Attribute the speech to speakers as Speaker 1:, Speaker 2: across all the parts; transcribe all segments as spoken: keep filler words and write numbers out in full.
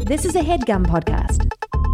Speaker 1: This is a HeadGum podcast.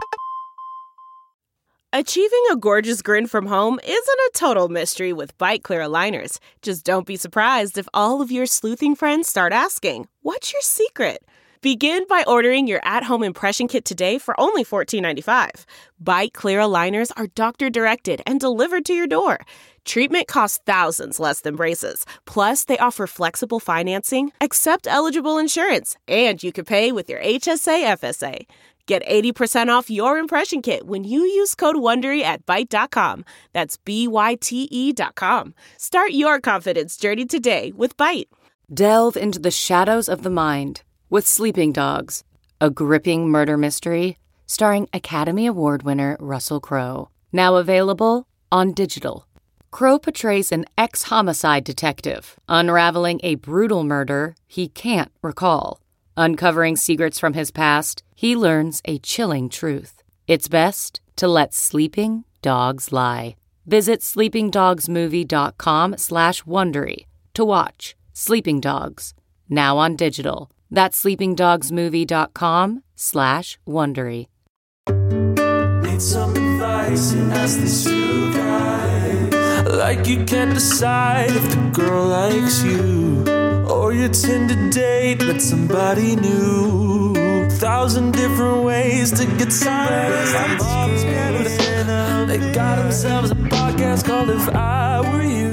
Speaker 2: Achieving a gorgeous grin from home isn't a total mystery with Byte Clear aligners. Just don't be surprised if all of your sleuthing friends start asking, "What's your secret?" Begin by ordering your at-home impression kit today for only fourteen ninety-five. Byte Clear aligners are doctor-directed and delivered to your door. Treatment costs thousands less than braces. Plus, they offer flexible financing, accept eligible insurance, and you can pay with your H S A F S A. Get eighty percent off your impression kit when you use code WONDERY at byte dot com. That's B Y T E dot com. Start your confidence journey today with Byte.
Speaker 3: Delve into the shadows of the mind with Sleeping Dogs, a gripping murder mystery starring Academy Award winner Russell Crowe. Now available on digital. Crowe portrays an ex-homicide detective unraveling a brutal murder he can't recall. Uncovering secrets from his past, he learns a chilling truth. It's best to let sleeping dogs lie. Visit sleepingdogsmovie.com slash Wondery to watch Sleeping Dogs, now on digital. That's sleepingdogsmovie.com slash Wondery.
Speaker 4: Need some advice and ask this two guys. Like you can't decide if the girl likes you, or you tend to date with somebody new. Thousand different ways to get somebody to They got themselves a podcast called If I Were You.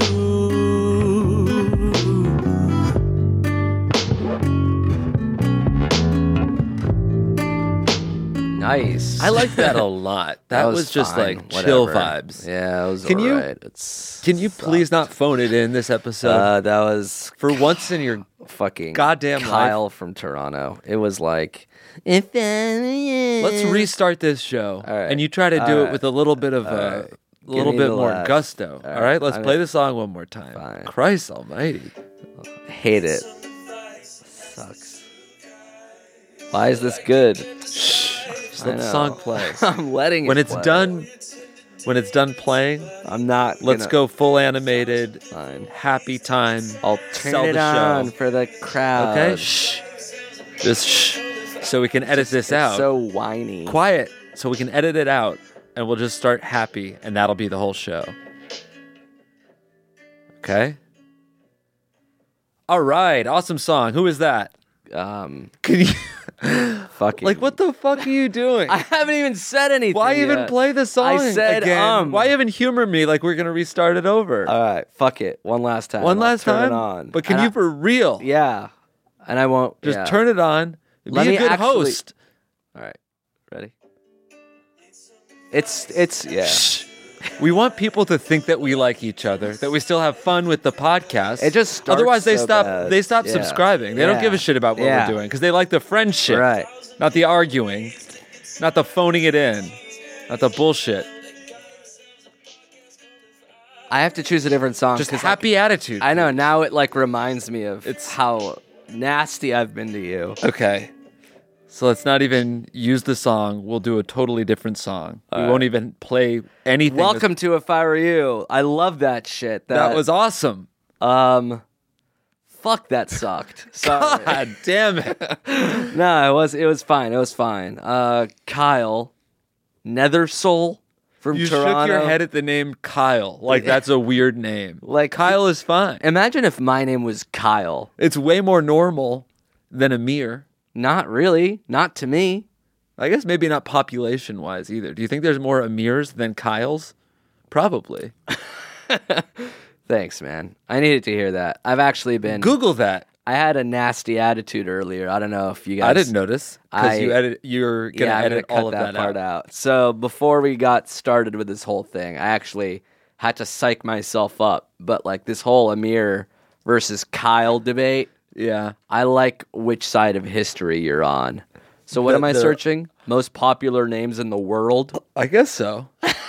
Speaker 5: Nice.
Speaker 6: I like that a lot. That,
Speaker 5: That
Speaker 6: was,
Speaker 5: was
Speaker 6: just
Speaker 5: fine,
Speaker 6: like chill
Speaker 5: whatever.
Speaker 6: vibes.
Speaker 5: Yeah, it was
Speaker 6: Can you-
Speaker 5: alright. It's
Speaker 6: Can you please not phone it in this episode?
Speaker 5: Uh, that was
Speaker 6: For once in your
Speaker 5: fucking
Speaker 6: goddamn
Speaker 5: Kyle
Speaker 6: life.
Speaker 5: from Toronto. It was like, if I-
Speaker 6: Let's restart this show,
Speaker 5: All right.
Speaker 6: and you try to
Speaker 5: All
Speaker 6: do
Speaker 5: right.
Speaker 6: it with a little bit of
Speaker 5: All
Speaker 6: a
Speaker 5: right.
Speaker 6: little
Speaker 5: Give me
Speaker 6: bit
Speaker 5: the
Speaker 6: more
Speaker 5: laugh.
Speaker 6: gusto.
Speaker 5: All
Speaker 6: All right,
Speaker 5: right.
Speaker 6: let's
Speaker 5: I'm
Speaker 6: play
Speaker 5: gonna-
Speaker 6: the song one more time.
Speaker 5: Fine.
Speaker 6: Christ Almighty,
Speaker 5: hate it. Sucks. Why is this good?
Speaker 6: just let
Speaker 5: I
Speaker 6: the
Speaker 5: know.
Speaker 6: song play.
Speaker 5: I'm letting it
Speaker 6: When it's
Speaker 5: play.
Speaker 6: done, when it's done playing,
Speaker 5: I'm not.
Speaker 6: let's
Speaker 5: gonna-
Speaker 6: go full animated,
Speaker 5: Fine.
Speaker 6: happy time.
Speaker 5: I'll turn
Speaker 6: sell
Speaker 5: it
Speaker 6: the
Speaker 5: on
Speaker 6: show.
Speaker 5: for the crowd.
Speaker 6: Okay, shh, just shh, so we can edit this
Speaker 5: It's
Speaker 6: out.
Speaker 5: so whiny.
Speaker 6: Quiet, so we can edit it out, and we'll just start happy, and that'll be the whole show. Okay. All right, awesome song. Who is that?
Speaker 5: Um,
Speaker 6: Can you
Speaker 5: fucking.
Speaker 6: like what the fuck are you doing?
Speaker 5: I haven't even said anything.
Speaker 6: Why even
Speaker 5: yet.
Speaker 6: play the song
Speaker 5: I said,
Speaker 6: again?
Speaker 5: um.
Speaker 6: Why even humor me like we're gonna restart it over?
Speaker 5: All right, fuck it. One last time.
Speaker 6: One
Speaker 5: I'll
Speaker 6: last
Speaker 5: turn
Speaker 6: time.
Speaker 5: It on.
Speaker 6: But can
Speaker 5: And
Speaker 6: you
Speaker 5: I-
Speaker 6: for real?
Speaker 5: Yeah, and I won't.
Speaker 6: Just
Speaker 5: yeah.
Speaker 6: turn it on. Be
Speaker 5: Let
Speaker 6: a
Speaker 5: me
Speaker 6: good
Speaker 5: actually-
Speaker 6: host.
Speaker 5: All right, ready? It's it's yeah.
Speaker 6: Shh. We want people to think that we like each other, that we still have fun with the podcast.
Speaker 5: It just starts
Speaker 6: otherwise they
Speaker 5: so
Speaker 6: stop.
Speaker 5: bad.
Speaker 6: They stop
Speaker 5: Yeah.
Speaker 6: subscribing. They don't
Speaker 5: Yeah.
Speaker 6: give a shit about what
Speaker 5: Yeah.
Speaker 6: we're doing because they like the friendship,
Speaker 5: Right.
Speaker 6: not the arguing, not the phoning it in, not the bullshit.
Speaker 5: I have to choose a different song.
Speaker 6: Just
Speaker 5: 'cause,
Speaker 6: happy
Speaker 5: like,
Speaker 6: attitude.
Speaker 5: I know now. It like reminds me of
Speaker 6: It's-
Speaker 5: how nasty I've been to you.
Speaker 6: Okay. So let's not even use the song. We'll do a totally different song. we
Speaker 5: right.
Speaker 6: won't even play anything. that's-
Speaker 5: Welcome to If I Were You. I love that shit. That,
Speaker 6: That was awesome.
Speaker 5: um. Fuck, that sucked. Sorry.
Speaker 6: God damn it.
Speaker 5: No, it was it was fine. It was fine. Uh, Kyle, Nethersoul from
Speaker 6: You
Speaker 5: Toronto.
Speaker 6: shook your head at the name Kyle. Like that's a weird name.
Speaker 5: Like-
Speaker 6: Kyle is fine.
Speaker 5: Imagine if my name was Kyle.
Speaker 6: It's way more normal than Amir.
Speaker 5: Not really. Not to me.
Speaker 6: I guess maybe not population wise either. Do you think there's more Amirs than Kyles? Probably.
Speaker 5: Thanks, man. I needed to hear that. I've actually been.
Speaker 6: Google that.
Speaker 5: I had a nasty attitude earlier. I don't know if you guys.
Speaker 6: I didn't notice because you
Speaker 5: I-
Speaker 6: edit. You're gonna
Speaker 5: yeah, I'm
Speaker 6: edit
Speaker 5: gonna cut
Speaker 6: all of
Speaker 5: that,
Speaker 6: that,
Speaker 5: part
Speaker 6: out.
Speaker 5: out. So before we got started with this whole thing, I actually had to psych myself up. But like this whole Amir versus Kyle debate,
Speaker 6: Yeah.
Speaker 5: I like which side of history you're on. So what
Speaker 6: The-
Speaker 5: am I
Speaker 6: the-
Speaker 5: searching? Most popular names in the world?
Speaker 6: I guess so.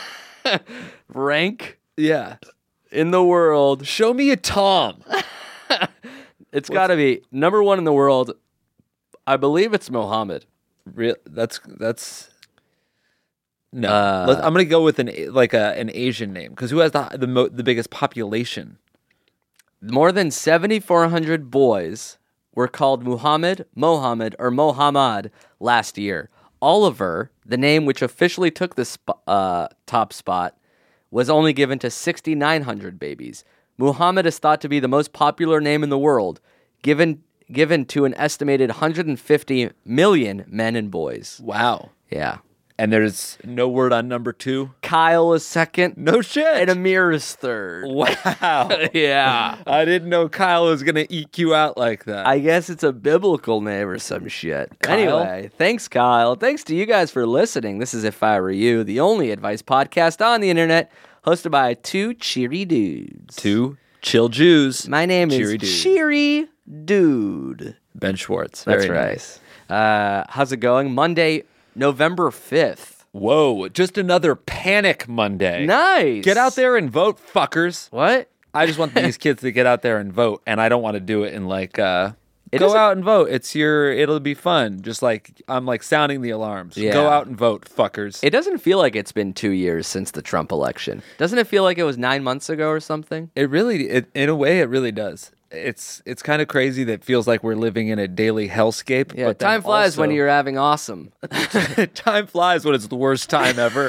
Speaker 5: Rank
Speaker 6: Yeah.
Speaker 5: in the world.
Speaker 6: Show me a Tom.
Speaker 5: It's got to be number one in the world. I believe it's Mohammed.
Speaker 6: Real. That's that's. No,
Speaker 5: Uh,
Speaker 6: Let- I'm gonna go with an like a an Asian name because who has the the mo- the biggest population?
Speaker 5: More than seventy-four hundred boys were called Muhammad, Mohammed, or Mohammad last year. Oliver, the name which officially took the sp- uh, top spot, was only given to six thousand nine hundred babies. Muhammad is thought to be the most popular name in the world, given given to an estimated one hundred fifty million men and boys.
Speaker 6: Wow.
Speaker 5: Yeah.
Speaker 6: And there's no word on number two?
Speaker 5: Kyle is second.
Speaker 6: No shit.
Speaker 5: And Amir is third.
Speaker 6: Wow.
Speaker 5: Yeah.
Speaker 6: I didn't know Kyle was going to eke you out like that.
Speaker 5: I guess it's a biblical name or some shit.
Speaker 6: Kyle?
Speaker 5: Anyway, thanks, Kyle. Thanks to you guys for listening. This is If I Were You, the only advice podcast on the internet, hosted by two cheery dudes.
Speaker 6: Two chill Jews.
Speaker 5: My name
Speaker 6: Cheery
Speaker 5: is
Speaker 6: Dude.
Speaker 5: Cheery Dude.
Speaker 6: Ben Schwartz.
Speaker 5: That's
Speaker 6: Very
Speaker 5: right.
Speaker 6: nice.
Speaker 5: Uh, how's it going? Monday, November fifth.
Speaker 6: Whoa, just another panic Monday.
Speaker 5: Nice.
Speaker 6: Get out there and vote, fuckers.
Speaker 5: What?
Speaker 6: I just want these kids to get out there and vote, and I don't want to do it in like, uh,
Speaker 5: It
Speaker 6: go
Speaker 5: isn't-
Speaker 6: out and vote. It's your, it'll be fun. Just like, I'm like sounding the alarms.
Speaker 5: Yeah.
Speaker 6: Go out and vote, fuckers.
Speaker 5: It doesn't feel like it's been two years since the Trump election. Doesn't it feel like it was nine months ago or something?
Speaker 6: It really, it, in a way, it really does. It's it's kind of crazy that it feels like we're living in a daily hellscape.
Speaker 5: Yeah,
Speaker 6: but then
Speaker 5: time flies when
Speaker 6: also-
Speaker 5: you're having awesome.
Speaker 6: time flies when it's the worst time ever.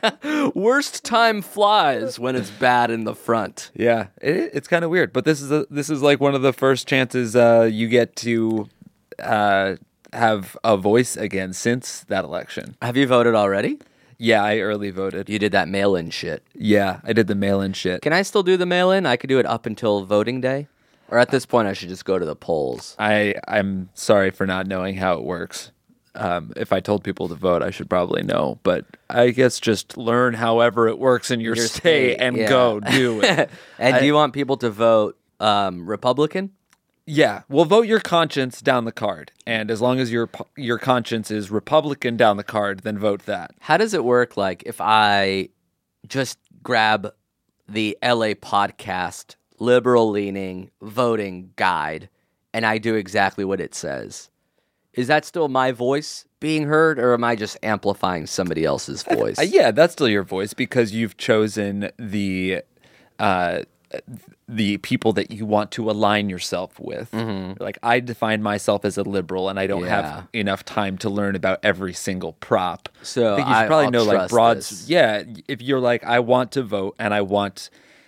Speaker 5: Worst time flies when it's bad in the front.
Speaker 6: Yeah, it, it's kind of weird. But this is a, this is like one of the first chances uh, you get to uh, have a voice again since that election.
Speaker 5: Have you voted already?
Speaker 6: Yeah, I early voted.
Speaker 5: You did that mail-in shit.
Speaker 6: Yeah, I did the mail-in shit.
Speaker 5: Can I still do the mail-in? I could do it up until voting day? Or at this point, I should just go to the polls?
Speaker 6: I I'm sorry for not knowing how it works. Um, if I told people to vote, I should probably know. But I guess just learn however it works in your,
Speaker 5: Your
Speaker 6: state,
Speaker 5: state,
Speaker 6: and
Speaker 5: yeah.
Speaker 6: go do it.
Speaker 5: And
Speaker 6: I-
Speaker 5: do you want people to vote um, Republican?
Speaker 6: Yeah, well, vote your conscience down the card, and as long as your po- your conscience is Republican down the card, then vote that.
Speaker 5: How does it work, like, if I just grab the L A podcast liberal-leaning voting guide and I do exactly what it says? Is that still my voice being heard, or am I just amplifying somebody else's voice?
Speaker 6: Uh, yeah, that's still your voice because you've chosen the uh, the people that you want to align yourself with. Like, I define myself as a liberal, and I don't
Speaker 5: Yeah.
Speaker 6: have enough time to learn about every single prop.
Speaker 5: So
Speaker 6: I think you should
Speaker 5: I-
Speaker 6: probably
Speaker 5: I'll
Speaker 6: know like
Speaker 5: trust
Speaker 6: broad.
Speaker 5: this.
Speaker 6: Yeah, if you're like, I want to vote and I want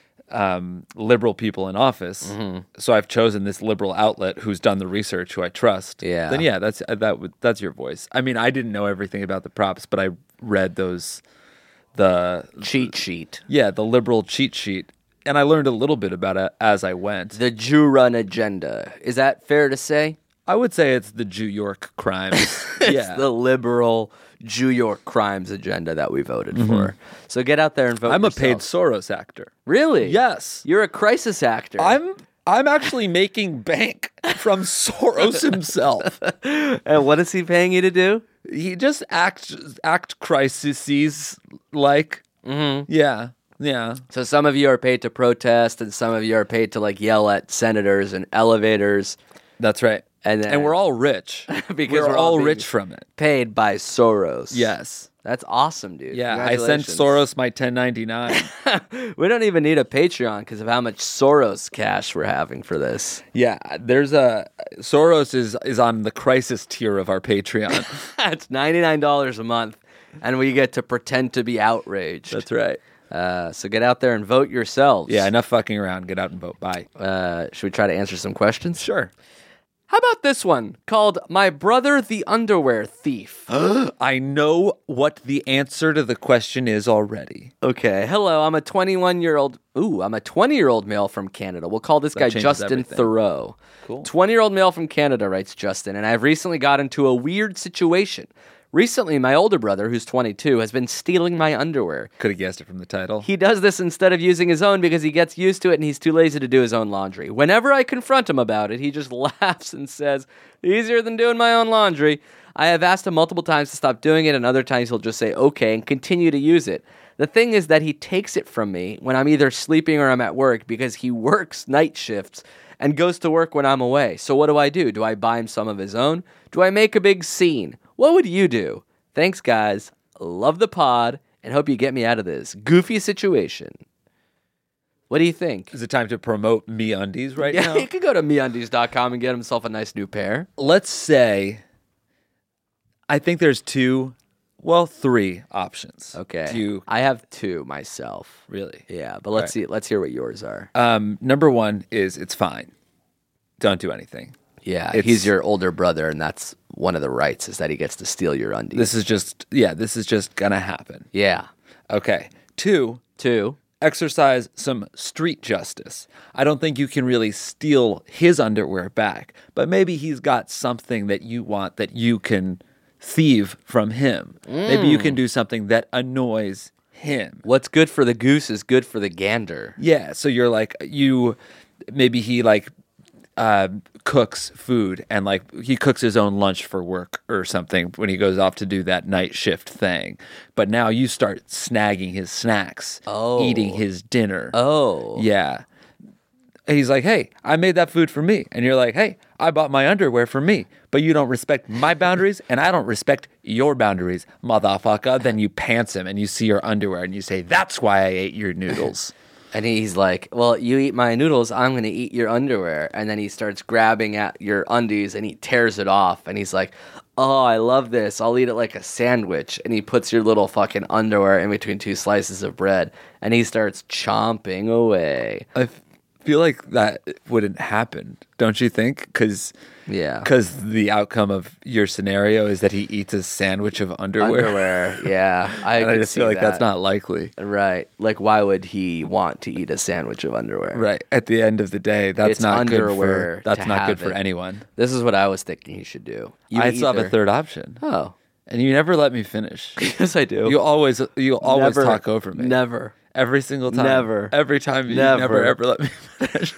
Speaker 6: um, liberal people in office,
Speaker 5: Mm-hmm.
Speaker 6: so I've chosen this liberal outlet who's done the research, who I trust.
Speaker 5: Yeah.
Speaker 6: Then yeah, that's uh, that would that's your voice. I mean, I didn't know everything about the props, but I read those the
Speaker 5: Cheat sheet.
Speaker 6: yeah the liberal cheat sheet, and I learned a little bit about it as I went.
Speaker 5: The Jew run agenda. Is that fair to say?
Speaker 6: I would say it's the Jew York crimes.
Speaker 5: It's
Speaker 6: yeah,
Speaker 5: the liberal Jew York crimes agenda that we voted for. So get out there and vote.
Speaker 6: I'm a paid
Speaker 5: yourself.
Speaker 6: Soros actor.
Speaker 5: Really?
Speaker 6: Yes.
Speaker 5: You're a crisis actor.
Speaker 6: I'm I'm actually making bank from Soros himself.
Speaker 5: And what is he paying you to do?
Speaker 6: He just act act crises like. Mm-hmm. Yeah, yeah.
Speaker 5: So some of you are paid to protest, and some of you are paid to like yell at senators and elevators,
Speaker 6: That's right.
Speaker 5: and then
Speaker 6: And we're all rich
Speaker 5: Because
Speaker 6: we're,
Speaker 5: we're all
Speaker 6: all
Speaker 5: being-
Speaker 6: rich from it.
Speaker 5: paid by Soros.
Speaker 6: Yes.
Speaker 5: That's awesome, dude.
Speaker 6: Yeah, I sent
Speaker 5: Congratulations.
Speaker 6: Soros my ten ninety-nine.
Speaker 5: We don't even need a Patreon because of how much Soros cash we're having for this.
Speaker 6: Yeah, there's a Soros is is on the crisis tier of our Patreon.
Speaker 5: It's ninety-nine dollars a month, and we get to pretend to be outraged.
Speaker 6: That's right.
Speaker 5: Uh, so get out there and vote yourselves.
Speaker 6: Yeah, enough fucking around. Get out and vote. Bye.
Speaker 5: Uh, should we try to answer some questions?
Speaker 6: Sure.
Speaker 5: How about this one called My Brother the Underwear Thief?
Speaker 6: I know what the answer to the question is already.
Speaker 5: Okay. Hello, I'm a twenty-one-year-old. Ooh, I'm a twenty-year-old male from Canada. We'll call this guy
Speaker 6: changes
Speaker 5: Justin
Speaker 6: everything.
Speaker 5: Thoreau.
Speaker 6: Cool.
Speaker 5: twenty-year-old male from Canada, writes Justin, and I've recently got into a weird situation. Recently, my older brother, who's twenty-two, has been stealing my underwear.
Speaker 6: Could have guessed it from the title.
Speaker 5: He does this instead of using his own because he gets used to it and he's too lazy to do his own laundry. Whenever I confront him about it, he just laughs and says, easier than doing my own laundry. I have asked him multiple times to stop doing it, and other times he'll just say okay and continue to use it. The thing is that he takes it from me when I'm either sleeping or I'm at work because he works night shifts and goes to work when I'm away. So what do I do? Do I buy him some of his own? Do I make a big scene? What would you do? Thanks, guys. Love the pod and hope you get me out of this goofy situation. What do you think?
Speaker 6: Is it time to promote MeUndies right
Speaker 5: Yeah,
Speaker 6: now?
Speaker 5: he could go to me undies dot com and get himself a nice new pair.
Speaker 6: Let's say, I think there's two, well, three options.
Speaker 5: Okay.
Speaker 6: Do you
Speaker 5: I have two myself.
Speaker 6: really?
Speaker 5: Yeah, but let's
Speaker 6: Right.
Speaker 5: see. Let's hear what yours are.
Speaker 6: Um, number one is it's fine. Don't do anything.
Speaker 5: Yeah,
Speaker 6: It's-
Speaker 5: he's your older brother, and that's one of the rights is that he gets to steal your undies.
Speaker 6: This is just, yeah, this is just gonna happen.
Speaker 5: yeah.
Speaker 6: Okay. Two,
Speaker 5: Two.
Speaker 6: exercise some street justice. I don't think you can really steal his underwear back, but maybe he's got something that you want that you can thieve from him. Maybe you can do something that annoys him.
Speaker 5: What's good for the goose is good for the gander.
Speaker 6: Yeah, so you're like you maybe he like uh, cooks food and like he cooks his own lunch for work or something when he goes off to do that night shift thing. But now you start snagging his snacks,
Speaker 5: Oh.
Speaker 6: eating his dinner.
Speaker 5: Oh.
Speaker 6: Yeah. And he's like, hey, I made that food for me. And you're like, hey, I bought my underwear for me. But you don't respect my boundaries and I don't respect your boundaries, motherfucker. Then you pants him and you see your underwear and you say, that's why I ate your noodles.
Speaker 5: And he's like, well, you eat my noodles, I'm going to eat your underwear. And then he starts grabbing at your undies and he tears it off. And he's like, oh, I love this. I'll eat it like a sandwich. And he puts your little fucking underwear in between two slices of bread. And he starts chomping away.
Speaker 6: I f- feel like that wouldn't happen, don't you think? Because
Speaker 5: Yeah.
Speaker 6: the outcome of your scenario is that he eats a sandwich of underwear.
Speaker 5: Underwear, yeah. I,
Speaker 6: And I
Speaker 5: could
Speaker 6: just
Speaker 5: see
Speaker 6: feel like that's
Speaker 5: that.
Speaker 6: not likely.
Speaker 5: Right. Like, why would he want to eat a sandwich of underwear?
Speaker 6: Right. At the end of the day, that's
Speaker 5: It's
Speaker 6: not
Speaker 5: underwear
Speaker 6: good for that's
Speaker 5: to
Speaker 6: not good
Speaker 5: have
Speaker 6: for
Speaker 5: it.
Speaker 6: anyone.
Speaker 5: This is what I was thinking he should do. You
Speaker 6: I still have a
Speaker 5: either-
Speaker 6: third option.
Speaker 5: Oh.
Speaker 6: And you never let me finish.
Speaker 5: Yes, I do.
Speaker 6: You always you always
Speaker 5: Never-
Speaker 6: talk over me.
Speaker 5: Never.
Speaker 6: Every single time.
Speaker 5: Never.
Speaker 6: Every time you
Speaker 5: Never.
Speaker 6: never, ever let me finish.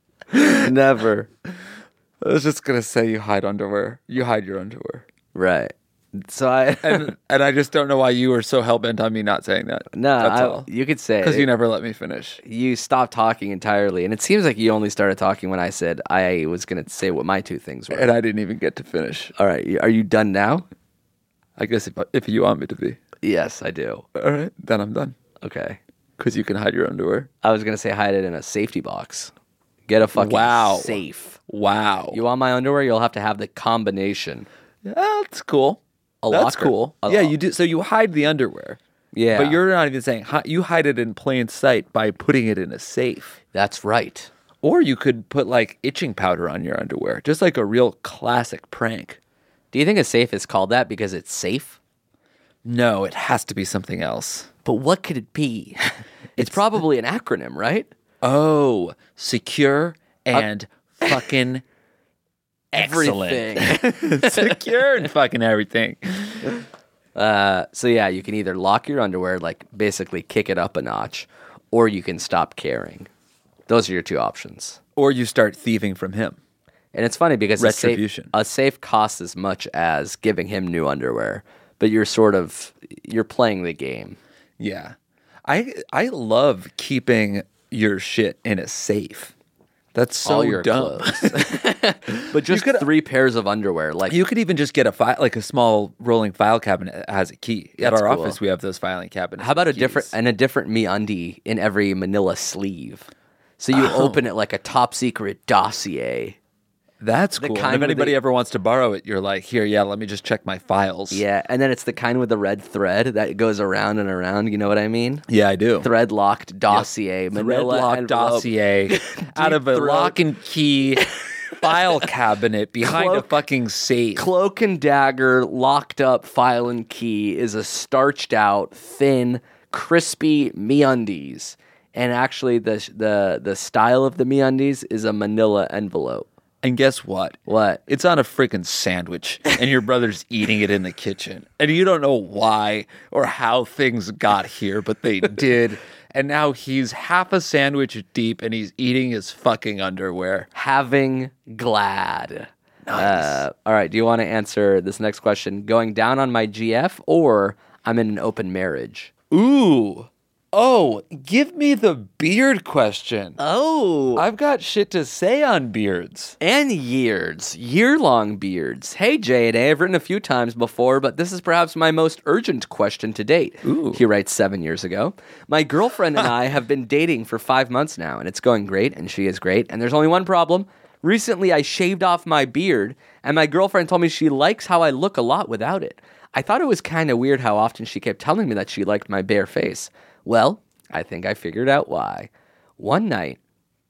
Speaker 5: Never.
Speaker 6: I was just gonna say you hide underwear. You hide your underwear.
Speaker 5: Right. So I...
Speaker 6: And and I just don't know why you were so hell bent on me not saying that.
Speaker 5: no,
Speaker 6: That's
Speaker 5: I,
Speaker 6: all.
Speaker 5: you could say
Speaker 6: Because
Speaker 5: it.
Speaker 6: you never let me finish.
Speaker 5: You stopped talking entirely. And it seems like you only started talking when I said I was going to say what my two things were.
Speaker 6: And I didn't even get to finish.
Speaker 5: All right. Are you done now?
Speaker 6: I guess if if you want me to be.
Speaker 5: Yes, I do.
Speaker 6: All right, then I'm done.
Speaker 5: Okay.
Speaker 6: Because you can hide your underwear.
Speaker 5: I was going to say hide it in a safety box. Get a fucking
Speaker 6: Wow.
Speaker 5: safe.
Speaker 6: Wow.
Speaker 5: You want my underwear? You'll have to have the combination.
Speaker 6: Yeah, that's cool.
Speaker 5: A
Speaker 6: That's
Speaker 5: locker.
Speaker 6: cool.
Speaker 5: A-
Speaker 6: yeah, you do. So you hide the underwear.
Speaker 5: Yeah.
Speaker 6: But you're not even saying hi- you hide it in plain sight by putting it in a safe.
Speaker 5: That's right.
Speaker 6: Or you could put like itching powder on your underwear, just like a real classic prank.
Speaker 5: Do you think a safe is called that because it's safe?
Speaker 6: No, it has to be something else.
Speaker 5: But what could it be? It's probably an acronym, right?
Speaker 6: Oh, secure and fucking
Speaker 5: Everything.
Speaker 6: excellent. Secure and fucking everything.
Speaker 5: Uh, so yeah, you can either lock your underwear, like basically kick it up a notch, or you can stop caring. Those are your two options.
Speaker 6: Or you start thieving from him.
Speaker 5: And it's funny because a safe,
Speaker 6: Retribution.
Speaker 5: a safe costs as much as giving him new underwear, but you're sort of you're playing the game.
Speaker 6: Yeah. I I love keeping your shit in a safe. That's so
Speaker 5: All your
Speaker 6: dumb.
Speaker 5: clothes. But just
Speaker 6: could-
Speaker 5: three pairs of underwear, like
Speaker 6: You could even just get a file, like a small rolling file cabinet that has a key. At
Speaker 5: That's
Speaker 6: our
Speaker 5: cool.
Speaker 6: office, we have those filing cabinets.
Speaker 5: how about a
Speaker 6: with
Speaker 5: different
Speaker 6: keys.
Speaker 5: and a different MeUndie in every manila sleeve? So you
Speaker 6: Oh.
Speaker 5: open it like a top secret dossier.
Speaker 6: That's
Speaker 5: the
Speaker 6: cool.
Speaker 5: kind
Speaker 6: And if
Speaker 5: with
Speaker 6: anybody
Speaker 5: the-
Speaker 6: ever wants to borrow it, you're like, here, yeah, let me just check my files.
Speaker 5: Yeah, and then it's the kind with the red thread that goes around and around. You know what I mean?
Speaker 6: Yeah, I do.
Speaker 5: Thread locked dossier, manila
Speaker 6: Threadlock
Speaker 5: envelope.
Speaker 6: dossier out of a
Speaker 5: throat.
Speaker 6: lock and key file cabinet behind
Speaker 5: Cloak-
Speaker 6: a fucking safe.
Speaker 5: Cloak and dagger, locked up file and key is a starched out, thin, crispy MeUndies. And actually, the the the style of the MeUndies is a manila envelope.
Speaker 6: And guess what?
Speaker 5: What?
Speaker 6: It's on a freaking sandwich, and your brother's eating it in the kitchen. And you don't know why or how things got here, but they did. And now he's half a sandwich deep, and he's eating his fucking underwear.
Speaker 5: Having glad.
Speaker 6: Nice.
Speaker 5: Uh, all right. Do you want to answer this next question? Going down on my G F, or I'm in an open marriage?
Speaker 6: Ooh. Oh, give me the beard question.
Speaker 5: Oh.
Speaker 6: I've got shit to say on beards.
Speaker 5: And years, year-long beards. Hey, J and A, I've written a few times before, but this is perhaps my most urgent question to date.
Speaker 6: Ooh.
Speaker 5: He writes seven years ago. My girlfriend and I have been dating for five months now, and it's going great, and she is great, and there's only one problem. Recently, I shaved off my beard, and my girlfriend told me she likes how I look a lot without it. I thought it was kind of weird how often she kept telling me that she liked my bare face. Well, I think I figured out why. One night,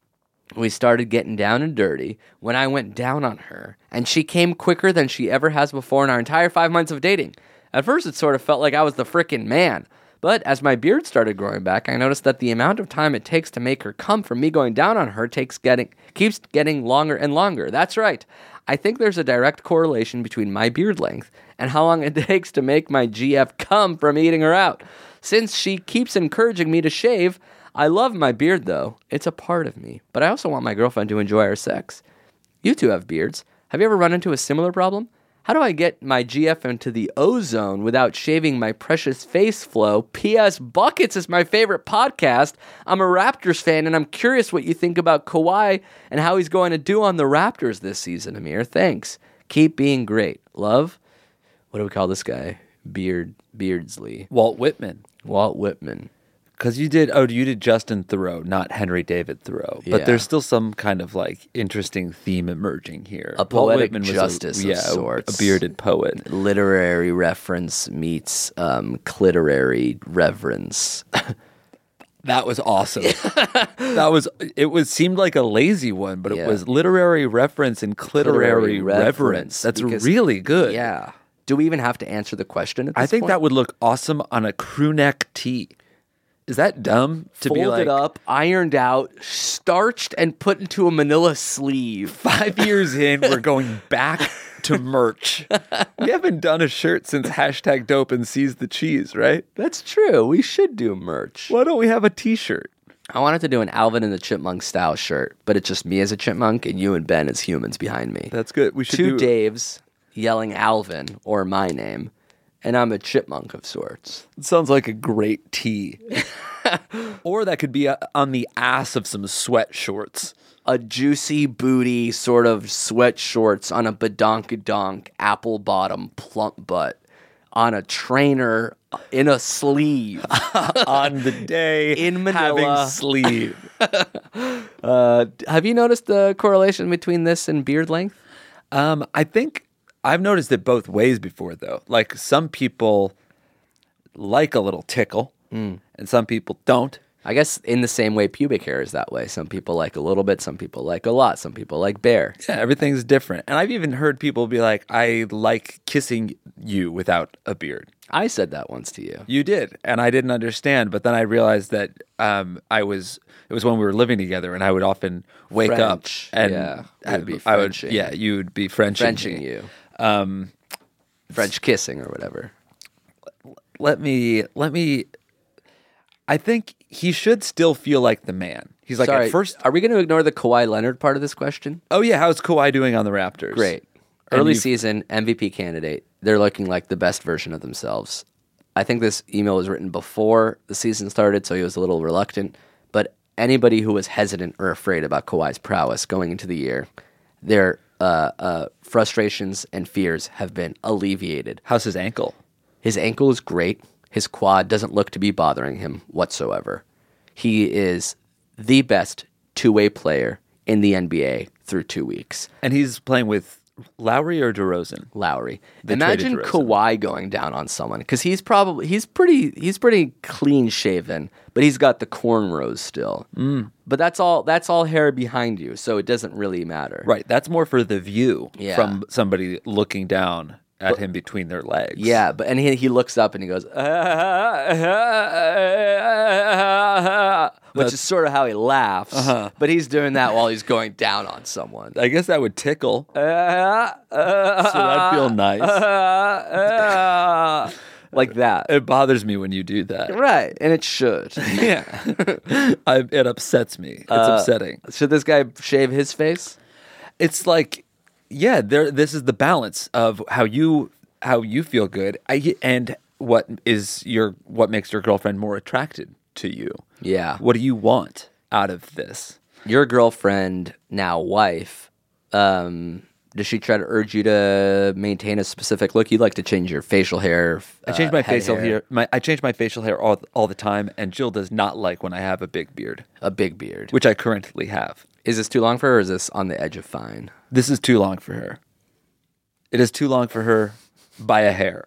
Speaker 5: we started getting down and dirty when I went down on her, and she came quicker than she ever has before in our entire five months of dating. At first, it sort of felt like I was the frickin' man. But as my beard started growing back, I noticed that the amount of time it takes to make her come from me going down on her takes getting keeps getting longer and longer. That's right. I think there's a direct correlation between my beard length and how long it takes to make my G F come from eating her out. Since she keeps encouraging me to shave, I love my beard, though. It's a part of me. But I also want my girlfriend to enjoy our sex. You two have beards. Have you ever run into a similar problem? How do I get my G F into the O-zone without shaving my precious face flow? P S. Buckets is my favorite podcast. I'm a Raptors fan, and I'm curious what you think about Kawhi and how he's going to do on the Raptors this season, Amir. Thanks. Keep being great. Love? What do we call this guy? Beard, Beardsley.
Speaker 6: Walt Whitman.
Speaker 5: Walt Whitman.
Speaker 6: Because you did, oh, you did Justin Thoreau, not Henry David Thoreau. But
Speaker 5: Yeah.
Speaker 6: there's still some kind of like interesting theme emerging here.
Speaker 5: A
Speaker 6: Walt
Speaker 5: poetic
Speaker 6: Whitman was
Speaker 5: justice of
Speaker 6: yeah,
Speaker 5: sorts.
Speaker 6: A bearded poet.
Speaker 5: Literary reference meets um, clitorary reverence.
Speaker 6: That was awesome. that was, it was seemed like a lazy one, but
Speaker 5: Yeah.
Speaker 6: it was literary reference and clitorary
Speaker 5: Clitorary
Speaker 6: reverence.
Speaker 5: reverence,
Speaker 6: That's
Speaker 5: because-
Speaker 6: really good.
Speaker 5: Yeah. Do we even have to answer the question at this
Speaker 6: I think
Speaker 5: point?
Speaker 6: that would look awesome on a crew neck tee. Is that dumb to be
Speaker 5: Folded
Speaker 6: like
Speaker 5: up, ironed out, starched, and put into a manila sleeve.
Speaker 6: five years in, we're going back to merch. We haven't done a shirt since hashtag dope and seize the cheese, right?
Speaker 5: That's true. We should do merch.
Speaker 6: Why don't we have a t-shirt?
Speaker 5: I wanted to do an Alvin and the Chipmunk style shirt, but it's just me as a chipmunk and you and Ben as humans behind me.
Speaker 6: That's good. We should
Speaker 5: Two
Speaker 6: do
Speaker 5: Daves yelling Alvin or my name, and I'm a chipmunk of sorts.
Speaker 6: It sounds like a great tee. Or that could be uh on the ass of some sweat shorts.
Speaker 5: A juicy booty sort of sweat shorts on a badonkadonk apple bottom plump butt on a trainer in a sleeve.
Speaker 6: On the day
Speaker 5: In Manila.
Speaker 6: having sleeve.
Speaker 5: Uh, have you noticed the correlation between this and beard length?
Speaker 6: Um, I think I've noticed it both ways before, though. Like some people like a little tickle, and some people don't.
Speaker 5: I guess in the same way pubic hair is that way. Some people like a little bit, some people like a lot, some people like bare.
Speaker 6: Yeah, everything's different. And I've even heard people be like, I like kissing you without a beard.
Speaker 5: I said that once to you.
Speaker 6: You did, and I didn't understand. But then I realized that um, I was. It was when we were living together, and I would often wake
Speaker 5: French,
Speaker 6: up and
Speaker 5: yeah.
Speaker 6: I,
Speaker 5: You'd be
Speaker 6: I would.
Speaker 5: Frenching.
Speaker 6: Yeah, you would be Frenching,
Speaker 5: Frenching
Speaker 6: me.
Speaker 5: you.
Speaker 6: Um,
Speaker 5: French kissing or whatever.
Speaker 6: let me. Let me. I think he should still feel like the man. He's like
Speaker 5: Sorry,
Speaker 6: at first.
Speaker 5: are we going to ignore the Kawhi Leonard part of this question?
Speaker 6: Oh yeah, how's Kawhi doing on the Raptors?
Speaker 5: Great.
Speaker 6: And
Speaker 5: Early
Speaker 6: you've-
Speaker 5: season, M V P candidate. They're looking like the best version of themselves. I think this email was written before the season started, so he was a little reluctant. But anybody who was hesitant or afraid about Kawhi's prowess going into the year, their uh, uh, frustrations and fears have been alleviated.
Speaker 6: How's his ankle?
Speaker 5: His ankle is great. His quad doesn't look to be bothering him whatsoever. He is the best two-way player in the N B A through two weeks.
Speaker 6: And he's playing with Lowry or DeRozan?
Speaker 5: Lowry.
Speaker 6: They
Speaker 5: Imagine
Speaker 6: traded DeRozan.
Speaker 5: Kawhi going down on someone because he's probably he's pretty he's pretty clean shaven, but he's got the cornrows still. Mm. But that's all that's all hair behind you, so it doesn't really matter.
Speaker 6: Right. That's more for the view
Speaker 5: Yeah.
Speaker 6: from somebody looking down at him between their legs.
Speaker 5: Yeah, but and he he looks up and he goes, which is sort of how he laughs.
Speaker 6: Uh-huh.
Speaker 5: But he's doing that while he's going down on someone.
Speaker 6: I guess that would tickle. so that'd feel nice.
Speaker 5: Like that.
Speaker 6: It bothers me when you do that.
Speaker 5: Right, and it should.
Speaker 6: Yeah. I, it upsets me. It's
Speaker 5: Uh,
Speaker 6: upsetting.
Speaker 5: Should this guy shave his face?
Speaker 6: It's like, yeah, there. This is the balance of how you how you feel good, I, and what is your what makes your girlfriend more attracted to you?
Speaker 5: Yeah.
Speaker 6: What do you want out of this?
Speaker 5: Your girlfriend, now wife, um, does she try to urge you to maintain a specific look? You like to change your facial hair.
Speaker 6: I change my
Speaker 5: uh, head
Speaker 6: facial
Speaker 5: hair,
Speaker 6: hair. My I change my facial hair all all the time, and Jill does not like when I have a big beard,
Speaker 5: A big beard.
Speaker 6: which I currently have.
Speaker 5: Is this too long for her, or is this on the edge of fine?
Speaker 6: This is too long for her. It is too long for her by a hair.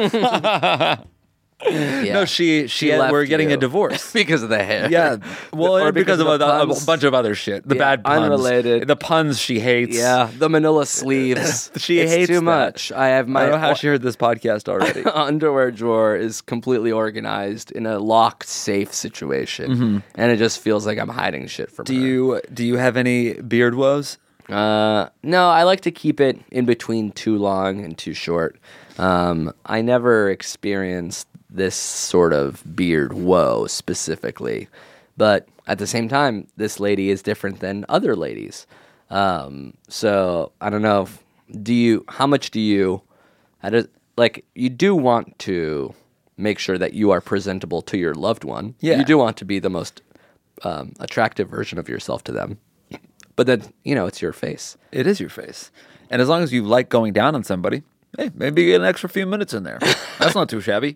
Speaker 5: Yeah.
Speaker 6: No, she she,
Speaker 5: She left
Speaker 6: we're getting
Speaker 5: you.
Speaker 6: a divorce.
Speaker 5: because of the hair.
Speaker 6: Yeah, well,
Speaker 5: Or
Speaker 6: and because,
Speaker 5: because
Speaker 6: of,
Speaker 5: of the
Speaker 6: a, a
Speaker 5: puns.
Speaker 6: bunch of other shit. The
Speaker 5: Yeah,
Speaker 6: bad puns,
Speaker 5: unrelated.
Speaker 6: the puns she hates.
Speaker 5: Yeah, the manila sleeves.
Speaker 6: She
Speaker 5: it's
Speaker 6: hates
Speaker 5: too
Speaker 6: that.
Speaker 5: much. I have
Speaker 6: I
Speaker 5: my
Speaker 6: don't know how she heard this podcast already.
Speaker 5: underwear drawer is completely organized in a locked safe situation, and it just feels like I'm hiding shit from
Speaker 6: do
Speaker 5: her.
Speaker 6: you do you have any beard woes?
Speaker 5: Uh, no, I like to keep it in between too long and too short. Um, I never experienced this sort of beard woe specifically, but at the same time, this lady is different than other ladies. Um, so I don't know. If, do you? How much do you? How does like you do want to make sure that you are presentable to your loved one.
Speaker 6: Yeah.
Speaker 5: You do want to be the most um, attractive version of yourself to them. But then, you know, it's your face.
Speaker 6: It is your face, and as long as you like going down on somebody, hey, maybe get an extra few minutes in there. That's not too shabby.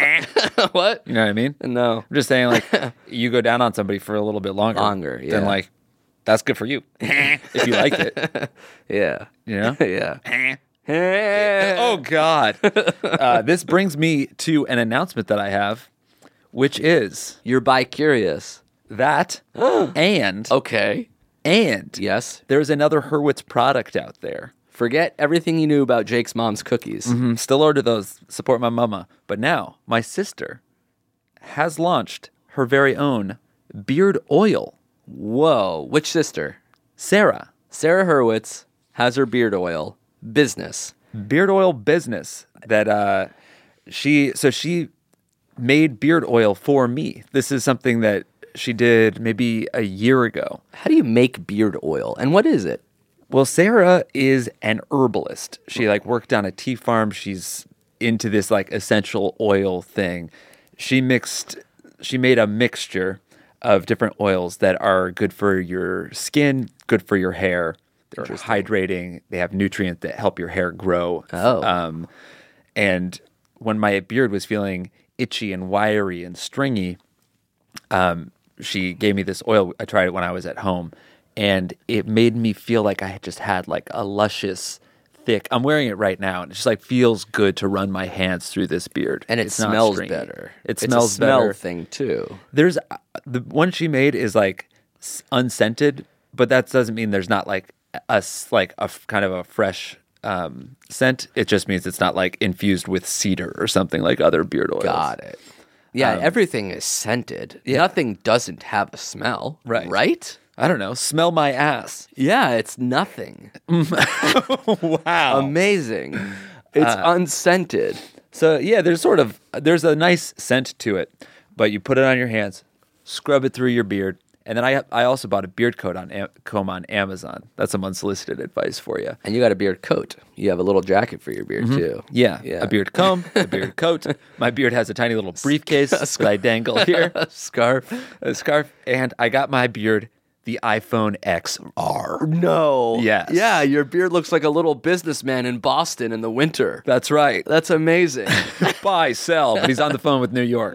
Speaker 5: What?
Speaker 6: You know what I mean?
Speaker 5: No.
Speaker 6: I'm just saying, like, you go down on somebody for a little bit longer.
Speaker 5: Longer, yeah.
Speaker 6: Then, like, that's good for you if you like it.
Speaker 5: Yeah.
Speaker 6: You know?
Speaker 5: Yeah.
Speaker 6: Oh, God. Uh, this brings me to an announcement that I have, which is
Speaker 5: You're bi-curious.
Speaker 6: that and,
Speaker 5: Okay.
Speaker 6: and
Speaker 5: Yes.
Speaker 6: there's another Hurwitz product out there.
Speaker 5: Forget everything you knew about Jake's mom's cookies.
Speaker 6: Mm, Still order those, support my mama. But now, my sister has launched her very own beard oil.
Speaker 5: Whoa. Which sister?
Speaker 6: Sarah,
Speaker 5: Sarah Hurwitz has her beard oil business.
Speaker 6: beard oil business that uh, she, so she made beard oil for me. This is something that she did maybe a year ago.
Speaker 5: How do you make beard oil? And what is it?
Speaker 6: Well, Sarah is an herbalist. She like worked on a tea farm. She's into this like essential oil thing. She mixed, she made a mixture of different oils that are good for your skin, good for your hair. They're hydrating. They have nutrients that help your hair grow.
Speaker 5: Oh.
Speaker 6: Um, and when my beard was feeling itchy and wiry and stringy, um, she gave me this oil. I tried it when I was at home, and it made me feel like I had just had like a luscious, thick. I'm wearing it right now, and it just like feels good to run my hands through this beard.
Speaker 5: And it
Speaker 6: It's not
Speaker 5: smells
Speaker 6: stringy.
Speaker 5: better.
Speaker 6: It
Speaker 5: it's
Speaker 6: smells
Speaker 5: a smell
Speaker 6: better.
Speaker 5: thing too.
Speaker 6: There's uh, the one she made is like s- unscented, but that doesn't mean there's not like a s- like a f- kind of a fresh um, scent. It just means it's not like infused with cedar or something like other beard oils.
Speaker 5: Got it. Yeah,
Speaker 6: Um,
Speaker 5: everything is scented. Nothing doesn't have a smell.
Speaker 6: Right.
Speaker 5: Right?
Speaker 6: I don't know. Smell my ass.
Speaker 5: Yeah, it's nothing.
Speaker 6: Wow.
Speaker 5: Amazing. It's
Speaker 6: Uh,
Speaker 5: unscented.
Speaker 6: So yeah, there's sort of there's a nice scent to it, but you put it on your hands, scrub it through your beard, and then I I also bought a beard coat on Am- comb on Amazon. That's some unsolicited advice for you.
Speaker 5: And you got a beard coat. You have a little jacket for your beard too.
Speaker 6: Yeah,
Speaker 5: Yeah.
Speaker 6: a beard comb, a beard coat. My beard has a tiny little briefcase that I dangle here,
Speaker 5: A scarf.
Speaker 6: a scarf, and I got my beard the iPhone X R.
Speaker 5: No.
Speaker 6: Yes.
Speaker 5: Yeah, your beard looks like a little businessman in Boston in the winter.
Speaker 6: That's right.
Speaker 5: That's amazing.
Speaker 6: Buy, sell, but he's on the phone with New York.